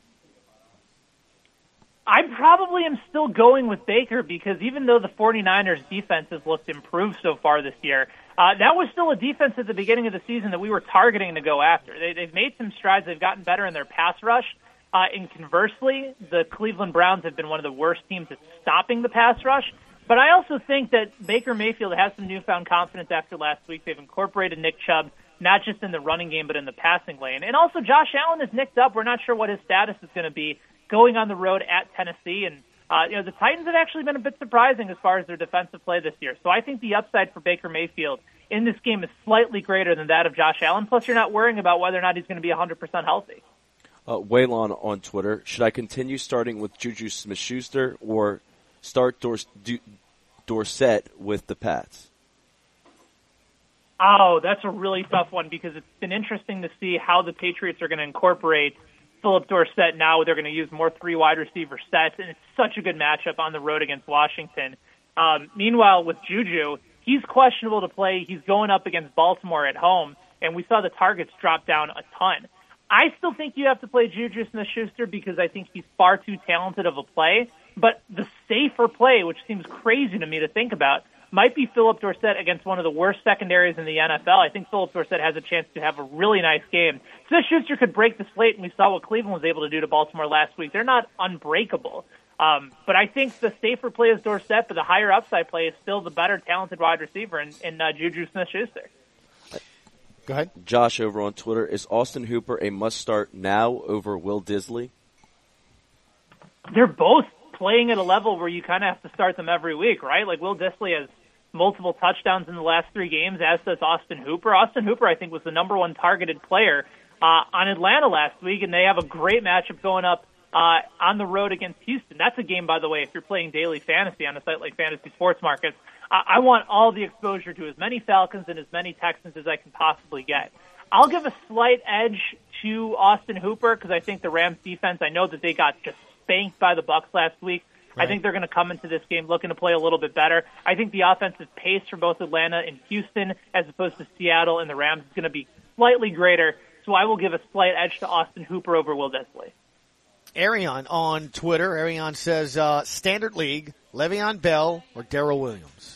I probably am still going with Baker because even though the 49ers defense has looked improved so far this year, that was still a defense at the beginning of the season that we were targeting to go after. They've made some strides. They've gotten better in their pass rush. And conversely, the Cleveland Browns have been one of the worst teams at stopping the pass rush. But I also think that Baker Mayfield has some newfound confidence after last week. They've incorporated Nick Chubb, not just in the running game, but in the passing lane. And also, Josh Allen is nicked up. We're not sure what his status is going to be going on the road at Tennessee. And, the Titans have actually been a bit surprising as far as their defensive play this year. So I think the upside for Baker Mayfield in this game is slightly greater than that of Josh Allen. Plus, you're not worrying about whether or not he's going to be 100% healthy. Waylon on Twitter, should I continue starting with Juju Smith-Schuster or start Dorsett with the Pats? Oh, that's a really tough one because it's been interesting to see how the Patriots are going to incorporate Philip Dorsett now. They're going to use more 3 wide receiver sets, and it's such a good matchup on the road against Washington. Meanwhile, with Juju, he's questionable to play. He's going up against Baltimore at home, and we saw the targets drop down a ton. I still think you have to play Juju Smith-Schuster because I think he's far too talented of a play. But the safer play, which seems crazy to me to think about, might be Philip Dorsett against one of the worst secondaries in the NFL. I think Philip Dorsett has a chance to have a really nice game. Smith-Schuster could break the slate, and we saw what Cleveland was able to do to Baltimore last week. They're not unbreakable. But I think the safer play is Dorsett, but the higher upside play is still the better talented wide receiver in Juju Smith-Schuster. Go ahead. Josh over on Twitter, is Austin Hooper a must-start now over Will Dissly? They're both playing at a level where you kind of have to start them every week, right? Like Will Dissly has multiple touchdowns in the last 3 games, as does Austin Hooper. Austin Hooper, I think, was the number 1 targeted player on Atlanta last week, and they have a great matchup going up on the road against Houston. That's a game, by the way, if you're playing daily fantasy on a site like Fantasy Sports Markets. I want all the exposure to as many Falcons and as many Texans as I can possibly get. I'll give a slight edge to Austin Hooper because I think the Rams defense, I know that they got just spanked by the Bucs last week. Right. I think they're going to come into this game looking to play a little bit better. I think the offensive pace for both Atlanta and Houston as opposed to Seattle and the Rams is going to be slightly greater. So I will give a slight edge to Austin Hooper over Will Dissly. Arion on Twitter. Arion says, Standard League, Le'Veon Bell or Darrell Williams?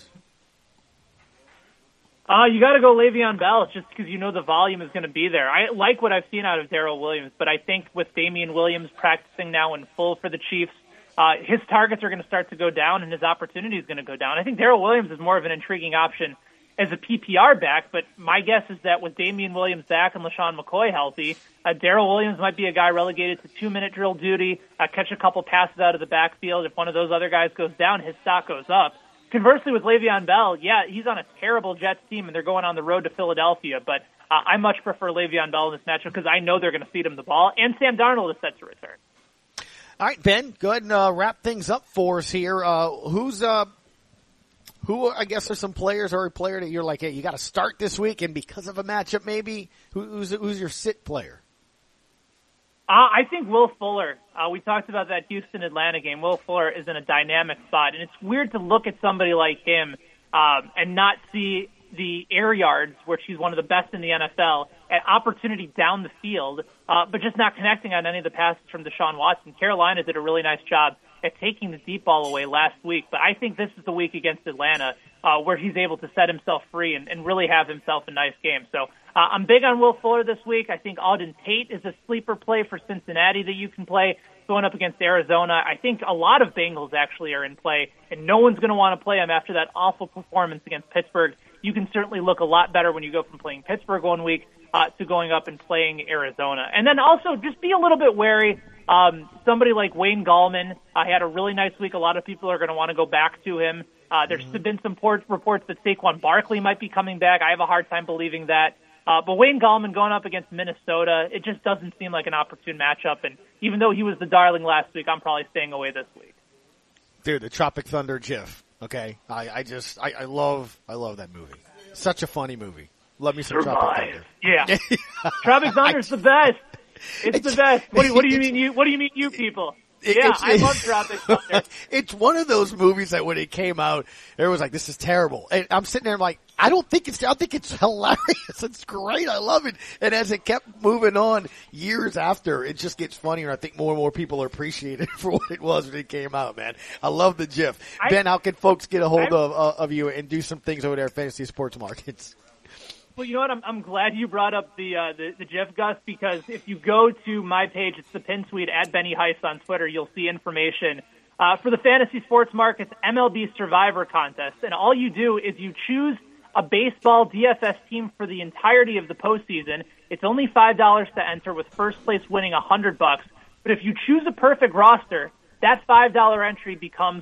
You got to go Le'Veon Bell just because you know the volume is going to be there. I like what I've seen out of Darrell Williams, but I think with Damian Williams practicing now in full for the Chiefs, his targets are going to start to go down and his opportunity is going to go down. I think Darrell Williams is more of an intriguing option as a PPR back, but my guess is that with Damian Williams back and LaShawn McCoy healthy, Darrell Williams might be a guy relegated to 2-minute drill duty, catch a couple passes out of the backfield. If one of those other guys goes down, his stock goes up. Conversely, with Le'Veon Bell, yeah, he's on a terrible Jets team, and they're going on the road to Philadelphia, but I much prefer Le'Veon Bell in this matchup because I know they're going to feed him the ball, and Sam Darnold is set to return. All right, Ben, go ahead and wrap things up for us here. Who I guess are some players or a player that you're like, hey, you got to start this week, and because of a matchup maybe, who's your sit player? I think Will Fuller. We talked about that Houston-Atlanta game. Will Fuller is in a dynamic spot, and it's weird to look at somebody like him and not see the air yards, where she's one of the best in the NFL, at opportunity down the field, but just not connecting on any of the passes from Deshaun Watson. Carolina did a really nice job at taking the deep ball away last week, but I think this is the week against Atlanta where he's able to set himself free and really have himself a nice game. So I'm big on Will Fuller this week. I think Auden Tate is a sleeper play for Cincinnati that you can play going up against Arizona. I think a lot of Bengals actually are in play, and no one's going to want to play them after that awful performance against Pittsburgh. You can certainly look a lot better when you go from playing Pittsburgh one week to going up and playing Arizona. And then also just be a little bit wary. Somebody like Wayne Gallman had a really nice week. A lot of people are going to want to go back to him. There's been some reports that Saquon Barkley might be coming back. I have a hard time believing that. But Wayne Gallman going up against Minnesota, it just doesn't seem like an opportune matchup. And even though he was the darling last week, I'm probably staying away this week. Dude, the Tropic Thunder GIF. Okay, I love that movie. Such a funny movie. Love me some Tropic Thunder. Yeah, Tropic Thunder's the best. It's the best. What do you mean you people? I love Tropic Thunder. It's one of those movies that when it came out, everyone's like, "This is terrible." And I'm sitting there, I'm like, I think it's hilarious. It's great. I love it. And as it kept moving on years after, it just gets funnier. I think more and more people appreciate it for what it was when it came out, man. I love the GIF. Ben, how can folks get a hold of you and do some things over there at Fantasy Sports Markets? Well, you know what? I'm glad you brought up the GIF, Gus, because if you go to my page, it's the pin tweet at Benny Heiss on Twitter. You'll see information for the Fantasy Sports Markets MLB Survivor Contest. And all you do is you choose a baseball DFS team for the entirety of the postseason. It's only $5 to enter, with first place winning $100. But if you choose a perfect roster, that $5 entry becomes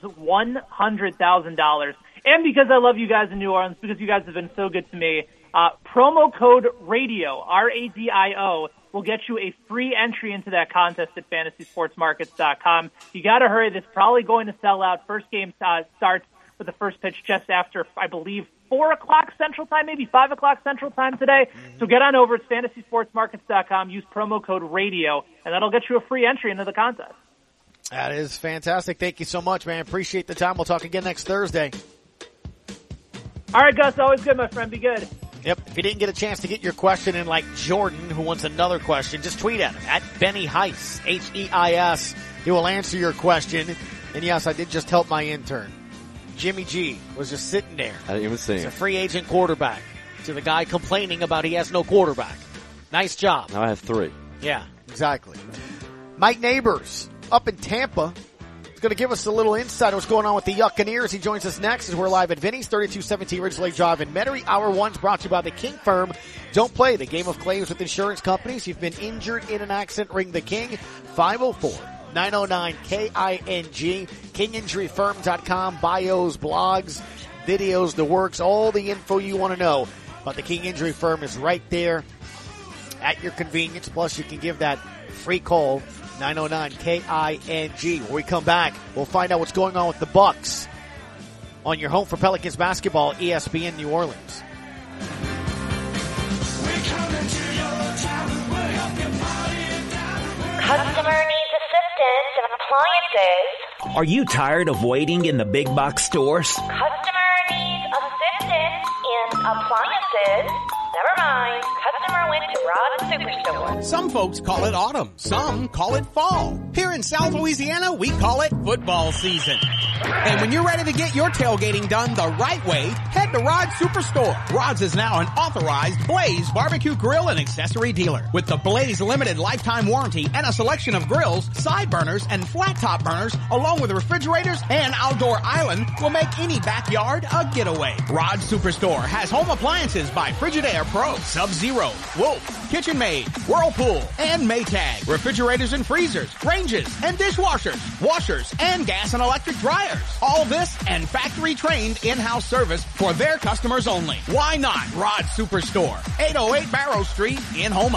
$100,000. And because I love you guys in New Orleans, because you guys have been so good to me, promo code RADIO, RADIO, will get you a free entry into that contest at FantasySportsMarkets.com. You got to hurry. This is probably going to sell out. First game starts with the first pitch just after, I believe, 4 o'clock Central Time, maybe 5 o'clock Central Time today. So get on over to FantasySportsMarkets.com, use promo code RADIO, and that'll get you a free entry into the contest. That is fantastic. Thank you so much, man. Appreciate the time. We'll talk again next Thursday. All right, Gus, always good, my friend. Be good. Yep. If you didn't get a chance to get your question in like Jordan, who wants another question, just tweet at him, at Benny Heiss, Heiss. He will answer your question. And yes, I did just help my intern. Jimmy G was just sitting there. I didn't even see him. He's a free agent quarterback to the guy complaining about he has no quarterback. Nice job. Now I have 3. Yeah, exactly. Mike Neighbors up in Tampa. He's going to give us a little insight on what's going on with the Yuccaneers. He joins us next as we're live at Vinny's, 3217 Ridge Lake Drive in Metairie. Hour 1's brought to you by the King Firm. Don't play the game of claims with insurance companies. You've been injured in an accident. Ring the King, 504-909-KING, kinginjuryfirm.com, bios, blogs, videos, the works, all the info you want to know about the King Injury Firm is right there at your convenience. Plus, you can give that free call, 909-KING. When we come back, we'll find out what's going on with the Bucks on your home for Pelicans basketball, ESPN New Orleans. Customer needs assistance in appliances. Are you tired of waiting in the big box stores? Customer needs assistance in appliances. Never mind. Customer went to Rod's Superstore. Some folks call it autumn. Some call it fall. Here in South Louisiana, we call it football season. And when you're ready to get your tailgating done the right way, head to Rod's Superstore. Rod's is now an authorized Blaze barbecue grill and accessory dealer. With the Blaze limited lifetime warranty and a selection of grills, side burners, and flat top burners, along with refrigerators and outdoor island, will make any backyard a getaway. Rod's Superstore has home appliances by Frigidaire Pro, Sub-Zero, Wolf, KitchenMaid, Whirlpool, and Maytag. Refrigerators and freezers, ranges and dishwashers, washers, and gas and electric dryers. All this and factory-trained in-house service for their customers only. Why not Rod's Superstore, 808 Barrow Street in Houma.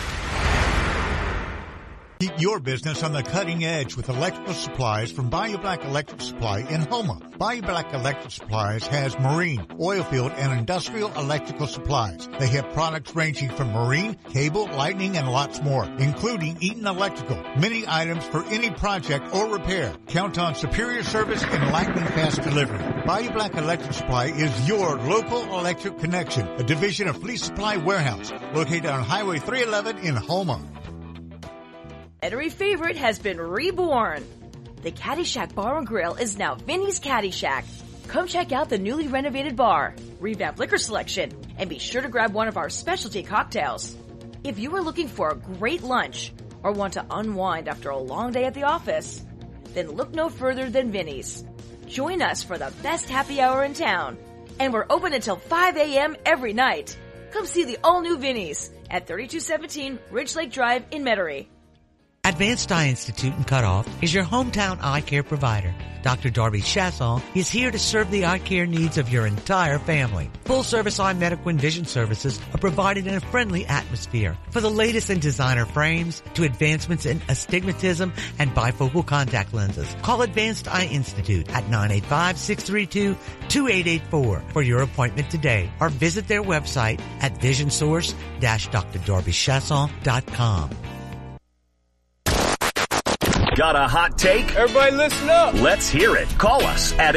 Keep your business on the cutting edge with electrical supplies from Bayou Black Electric Supply in Houma. Bayou Black Electric Supplies has marine, oil field, and industrial electrical supplies. They have products ranging from marine, cable, lightning, and lots more, including Eaton Electrical. Many items for any project or repair. Count on superior service and lightning fast delivery. Bayou Black Electric Supply is your local electric connection, a division of Fleet Supply Warehouse, located on Highway 311 in Houma. Metairie favorite has been reborn. The Caddyshack Bar and Grill is now Vinny's Caddyshack. Come check out the newly renovated bar, revamped liquor selection, and be sure to grab one of our specialty cocktails. If you are looking for a great lunch or want to unwind after a long day at the office, then look no further than Vinny's. Join us for the best happy hour in town, and we're open until 5 a.m. every night. Come see the all-new Vinny's at 3217 Ridge Lake Drive in Metairie. Advanced Eye Institute in Cutoff is your hometown eye care provider. Dr. Darby Chasson is here to serve the eye care needs of your entire family. Full-service eye medical and vision services are provided in a friendly atmosphere. For the latest in designer frames to advancements in astigmatism and bifocal contact lenses, call Advanced Eye Institute at 985-632-2884 for your appointment today, or visit their website at visionsource-drdarbychasson.com. Got a hot take? Everybody listen up. Let's hear it. Call us at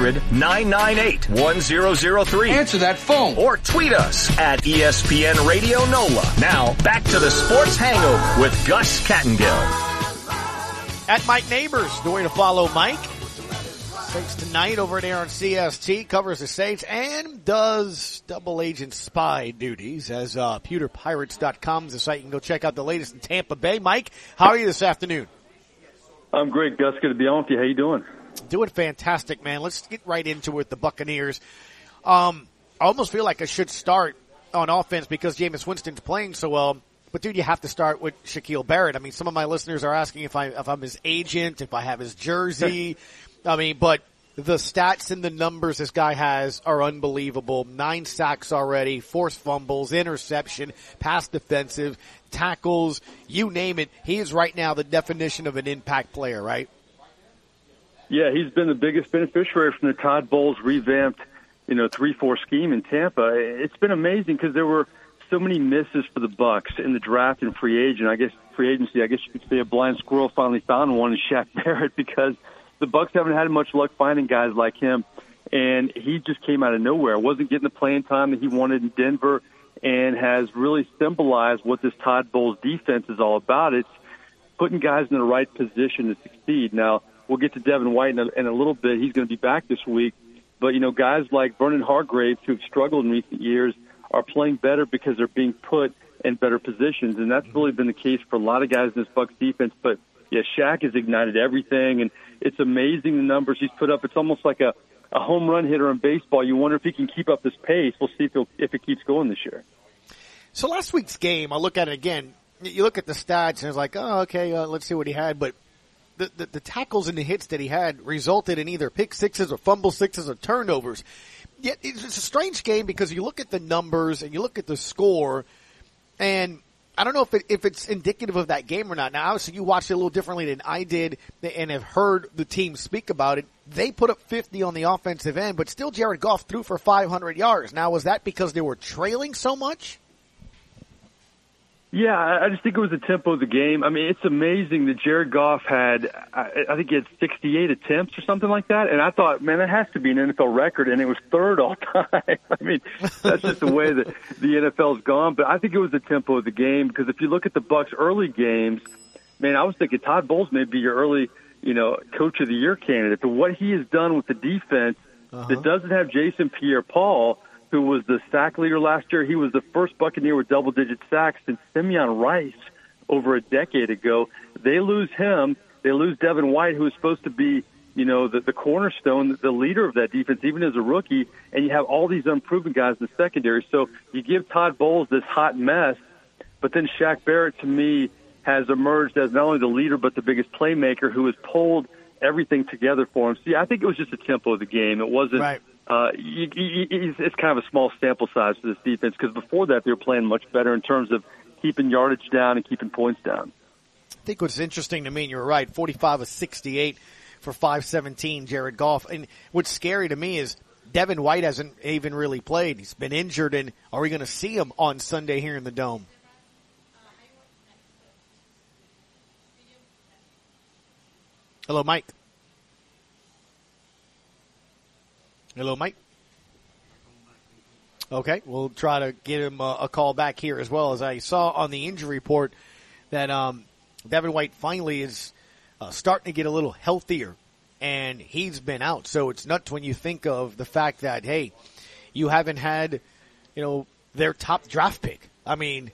800-998-1003. Answer that phone. Or tweet us at ESPN Radio NOLA. Now, back to the Sports Hangover with Gus Kattengill. At Mike Neighbors, the way to follow Mike. Saints tonight over there on CST, covers the Saints and does double agent spy duties as pewterpirates.com is the site. You can go check out the latest in Tampa Bay. Mike, how are you this afternoon? I'm great, Gus. Good to be on with you. How you doing? Doing fantastic, man. Let's get right into it with the Buccaneers. I almost feel like I should start on offense because Jameis Winston's playing so well. But, dude, you have to start with Shaquille Barrett. I mean, some of my listeners are asking if I'm his agent, if I have his jersey. I mean, but the stats and the numbers this guy has are unbelievable. 9 sacks already, forced fumbles, interception, pass defensive, tackles, you name it. He is right now the definition of an impact player, right? Yeah, he's been the biggest beneficiary from the Todd Bowles revamped, 3-4 scheme in Tampa. It's been amazing because there were so many misses for the Bucks in the draft and free agency. I guess you could say a blind squirrel finally found one in Shaq Barrett because the Bucks haven't had much luck finding guys like him, and he just came out of nowhere. Wasn't getting the playing time that he wanted in Denver, and has really symbolized what this Todd Bowles defense is all about. It's putting guys in the right position to succeed. Now, we'll get to Devin White in a little bit. He's going to be back this week. But, guys like Vernon Hargreaves, who have struggled in recent years, are playing better because they're being put in better positions. And that's really been the case for a lot of guys in this Bucs defense. But yeah, Shaq has ignited everything, and it's amazing the numbers he's put up. It's almost like a home run hitter in baseball. You wonder if he can keep up this pace. We'll see if it keeps going this year. So last week's game, I look at it again. You look at the stats, and it's like, oh, okay, let's see what he had. But the tackles and the hits that he had resulted in either pick sixes or fumble sixes or turnovers. Yet it's a strange game because you look at the numbers and you look at the score, and I don't know if it's indicative of that game or not. Now, obviously, you watched it a little differently than I did and have heard the team speak about it. They put up 50 on the offensive end, but still Jared Goff threw for 500 yards. Now, was that because they were trailing so much? Yeah, I just think it was the tempo of the game. I mean, it's amazing that Jared Goff had, I think he had 68 attempts or something like that. And I thought, man, that has to be an NFL record. And it was third all time. I mean, that's just the way that the NFL's gone. But I think it was the tempo of the game because if you look at the Bucs' early games, man, I was thinking Todd Bowles may be your early, coach of the year candidate. But what he has done with the defense that doesn't have Jason Pierre-Paul, who was the sack leader last year. He was the first Buccaneer with double-digit sacks since Simeon Rice over a decade ago. They lose him. They lose Devin White, who is supposed to be, the cornerstone, the leader of that defense, even as a rookie, and you have all these unproven guys in the secondary. So you give Todd Bowles this hot mess, but then Shaq Barrett, to me, has emerged as not only the leader but the biggest playmaker who has pulled everything together for him. See, I think it was just the tempo of the game. It wasn't right. It's kind of a small sample size for this defense because before that they were playing much better in terms of keeping yardage down and keeping points down. I think what's interesting to me, and you're right, 45 of 68 for 517, Jared Goff. And what's scary to me is Devin White hasn't even really played. He's been injured, and are we going to see him on Sunday here in the Dome? Hello, Mike. Hello, Mike. Okay, we'll try to get him a call back here as well. As I saw on the injury report that Devin White finally is starting to get a little healthier, and he's been out. So it's nuts when you think of the fact that, hey, you haven't had, their top draft pick. I mean,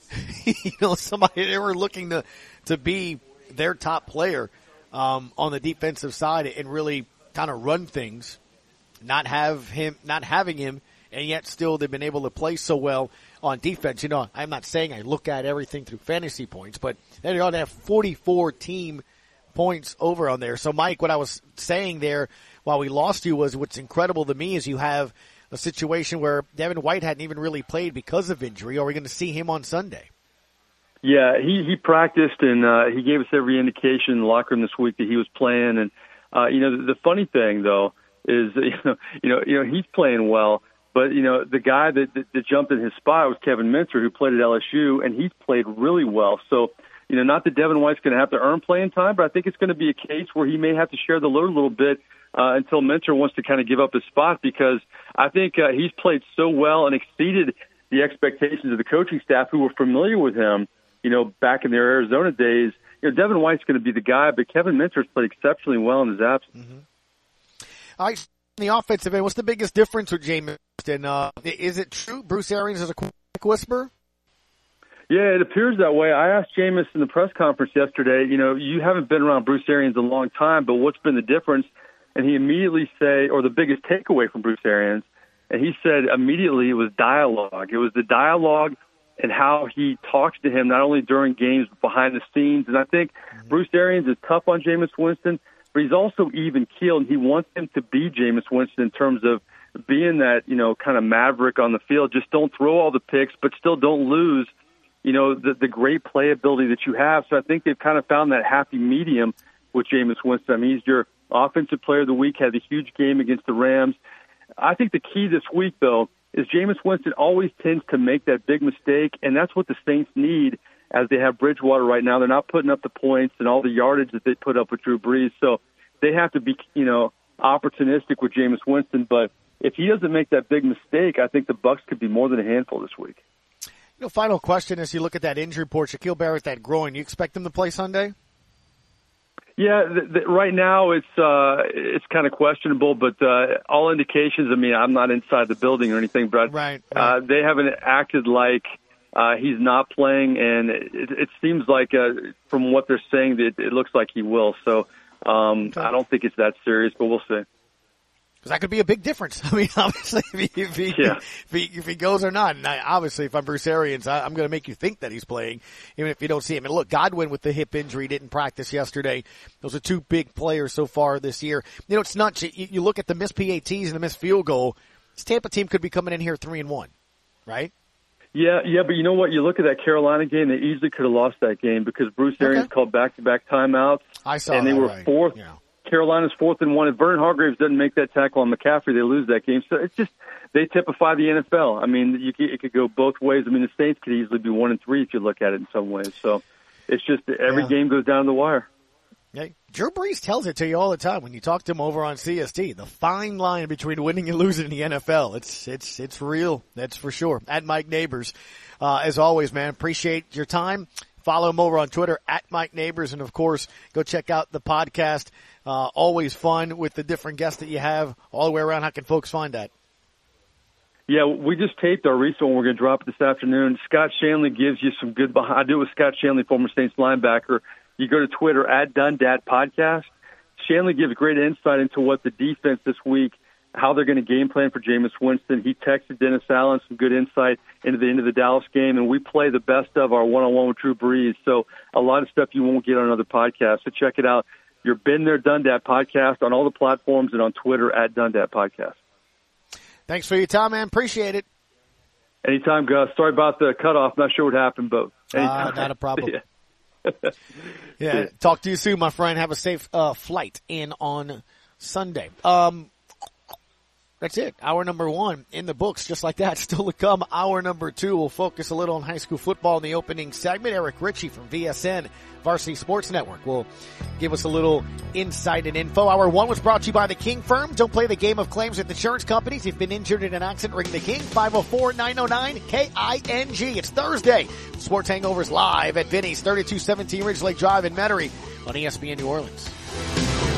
somebody they were looking to be their top player on the defensive side and really kind of run things. Not having him, and yet still they've been able to play so well on defense. I'm not saying I look at everything through fantasy points, but they ought to have 44 team points over on there. So, Mike, what I was saying there while we lost you was what's incredible to me is you have a situation where Devin White hadn't even really played because of injury. Are we going to see him on Sunday? Yeah, he practiced, and he gave us every indication in the locker room this week that he was playing. And, the funny thing, though, is he's playing well, but the guy that jumped in his spot was Kevin Minter, who played at LSU, and he's played really well. So not that Devin White's going to have to earn playing time, but I think it's going to be a case where he may have to share the load a little bit until Minter wants to kind of give up his spot, because I think he's played so well and exceeded the expectations of the coaching staff who were familiar with him back in their Arizona days. Devin White's going to be the guy, but Kevin Minter's played exceptionally well in his absence. Mm-hmm. All right, in the offensive end, what's the biggest difference with Jameis? And is it true Bruce Arians is a quick whisperer? Yeah, it appears that way. I asked Jameis in the press conference yesterday, you haven't been around Bruce Arians a long time, but what's been the difference? And he immediately or the biggest takeaway from Bruce Arians, and he said immediately it was dialogue. It was the dialogue and how he talks to him, not only during games, but behind the scenes. And I think Bruce Arians is tough on Jameis Winston, but he's also even-keeled, and he wants him to be Jameis Winston in terms of being that, kind of maverick on the field. Just don't throw all the picks, but still don't lose, the great playability that you have. So I think they've kind of found that happy medium with Jameis Winston. I mean, he's your offensive player of the week, had a huge game against the Rams. I think the key this week, though, is Jameis Winston always tends to make that big mistake, and that's what the Saints need as they have Bridgewater right now. They're not putting up the points and all the yardage that they put up with Drew Brees, so they have to be, opportunistic with Jameis Winston. But if he doesn't make that big mistake, I think the Bucs could be more than a handful this week. Final question as you look at that injury report, Shaquille Barrett, that groin, you expect him to play Sunday? Yeah, right now it's kind of questionable, but all indications. I mean, I'm not inside the building or anything, but right. They haven't acted like he's not playing, and it seems like from what they're saying that it looks like he will. So I don't think it's that serious, but we'll see. Because that could be a big difference. I mean, obviously, if he goes or not. And obviously, if I'm Bruce Arians, I'm going to make you think that he's playing, even if you don't see him. And look, Godwin with the hip injury didn't practice yesterday. Those are two big players so far this year. You know, it's nuts. You look at the missed PATs and the missed field goal. This Tampa team could be coming in here 3-1, right? Yeah, but you know what? You look at that Carolina game, they easily could have lost that game because Bruce Arians called back-to-back timeouts. I saw and they were right. fourth. Yeah. Carolina's 4th and 1. If Vernon Hargreaves doesn't make that tackle on McCaffrey, they lose that game. So it's just, they typify the NFL. I mean, it could go both ways. I mean, the Saints could easily be 1-3 if you look at it in some ways. So it's just every game goes down to the wire. Yeah. Drew Brees tells it to you all the time when you talk to him over on CST. The fine line between winning and losing in the NFL. It's real. That's for sure. At Mike Neighbors. As always, man, appreciate your time. Follow him over on Twitter at Mike Neighbors. And of course, go check out the podcast. Always fun with the different guests that you have all the way around. How can folks find that? Yeah, we just taped our recent one. We're going to drop it this afternoon. Scott Shanley gives you some good behind. I do it with Scott Shanley, former Saints linebacker. You go to Twitter at Dundat Podcast. Shanley gives great insight into what the defense this week, how they're going to game plan for Jameis Winston. He texted Dennis Allen some good insight into the end of the Dallas game, and we play the best of our one-on-one with Drew Brees. So a lot of stuff you won't get on other podcasts. So check it out. Your Been There, Done Dat podcast on all the platforms and on Twitter at Done Dat Podcast. Thanks for your time, man. Appreciate it. Anytime, Gus. Sorry about the cutoff. Not sure what happened, but anytime. Not a problem. Yeah. Yeah. Talk to you soon, my friend. Have a safe flight in on Sunday. That's it. Hour number 1 in the books, just like that. Still to come. Hour number 2. We'll focus a little on high school football in the opening segment. Eric Ritchie from VSN, Varsity Sports Network, will give us a little insight and info. Hour 1 was brought to you by the King Firm. Don't play the game of claims with insurance companies. If you've been injured in an accident, ring the King. 504-909-KING. It's Thursday. Sports Hangovers live at Vinny's, 3217 Ridge Lake Drive in Metairie on ESPN New Orleans.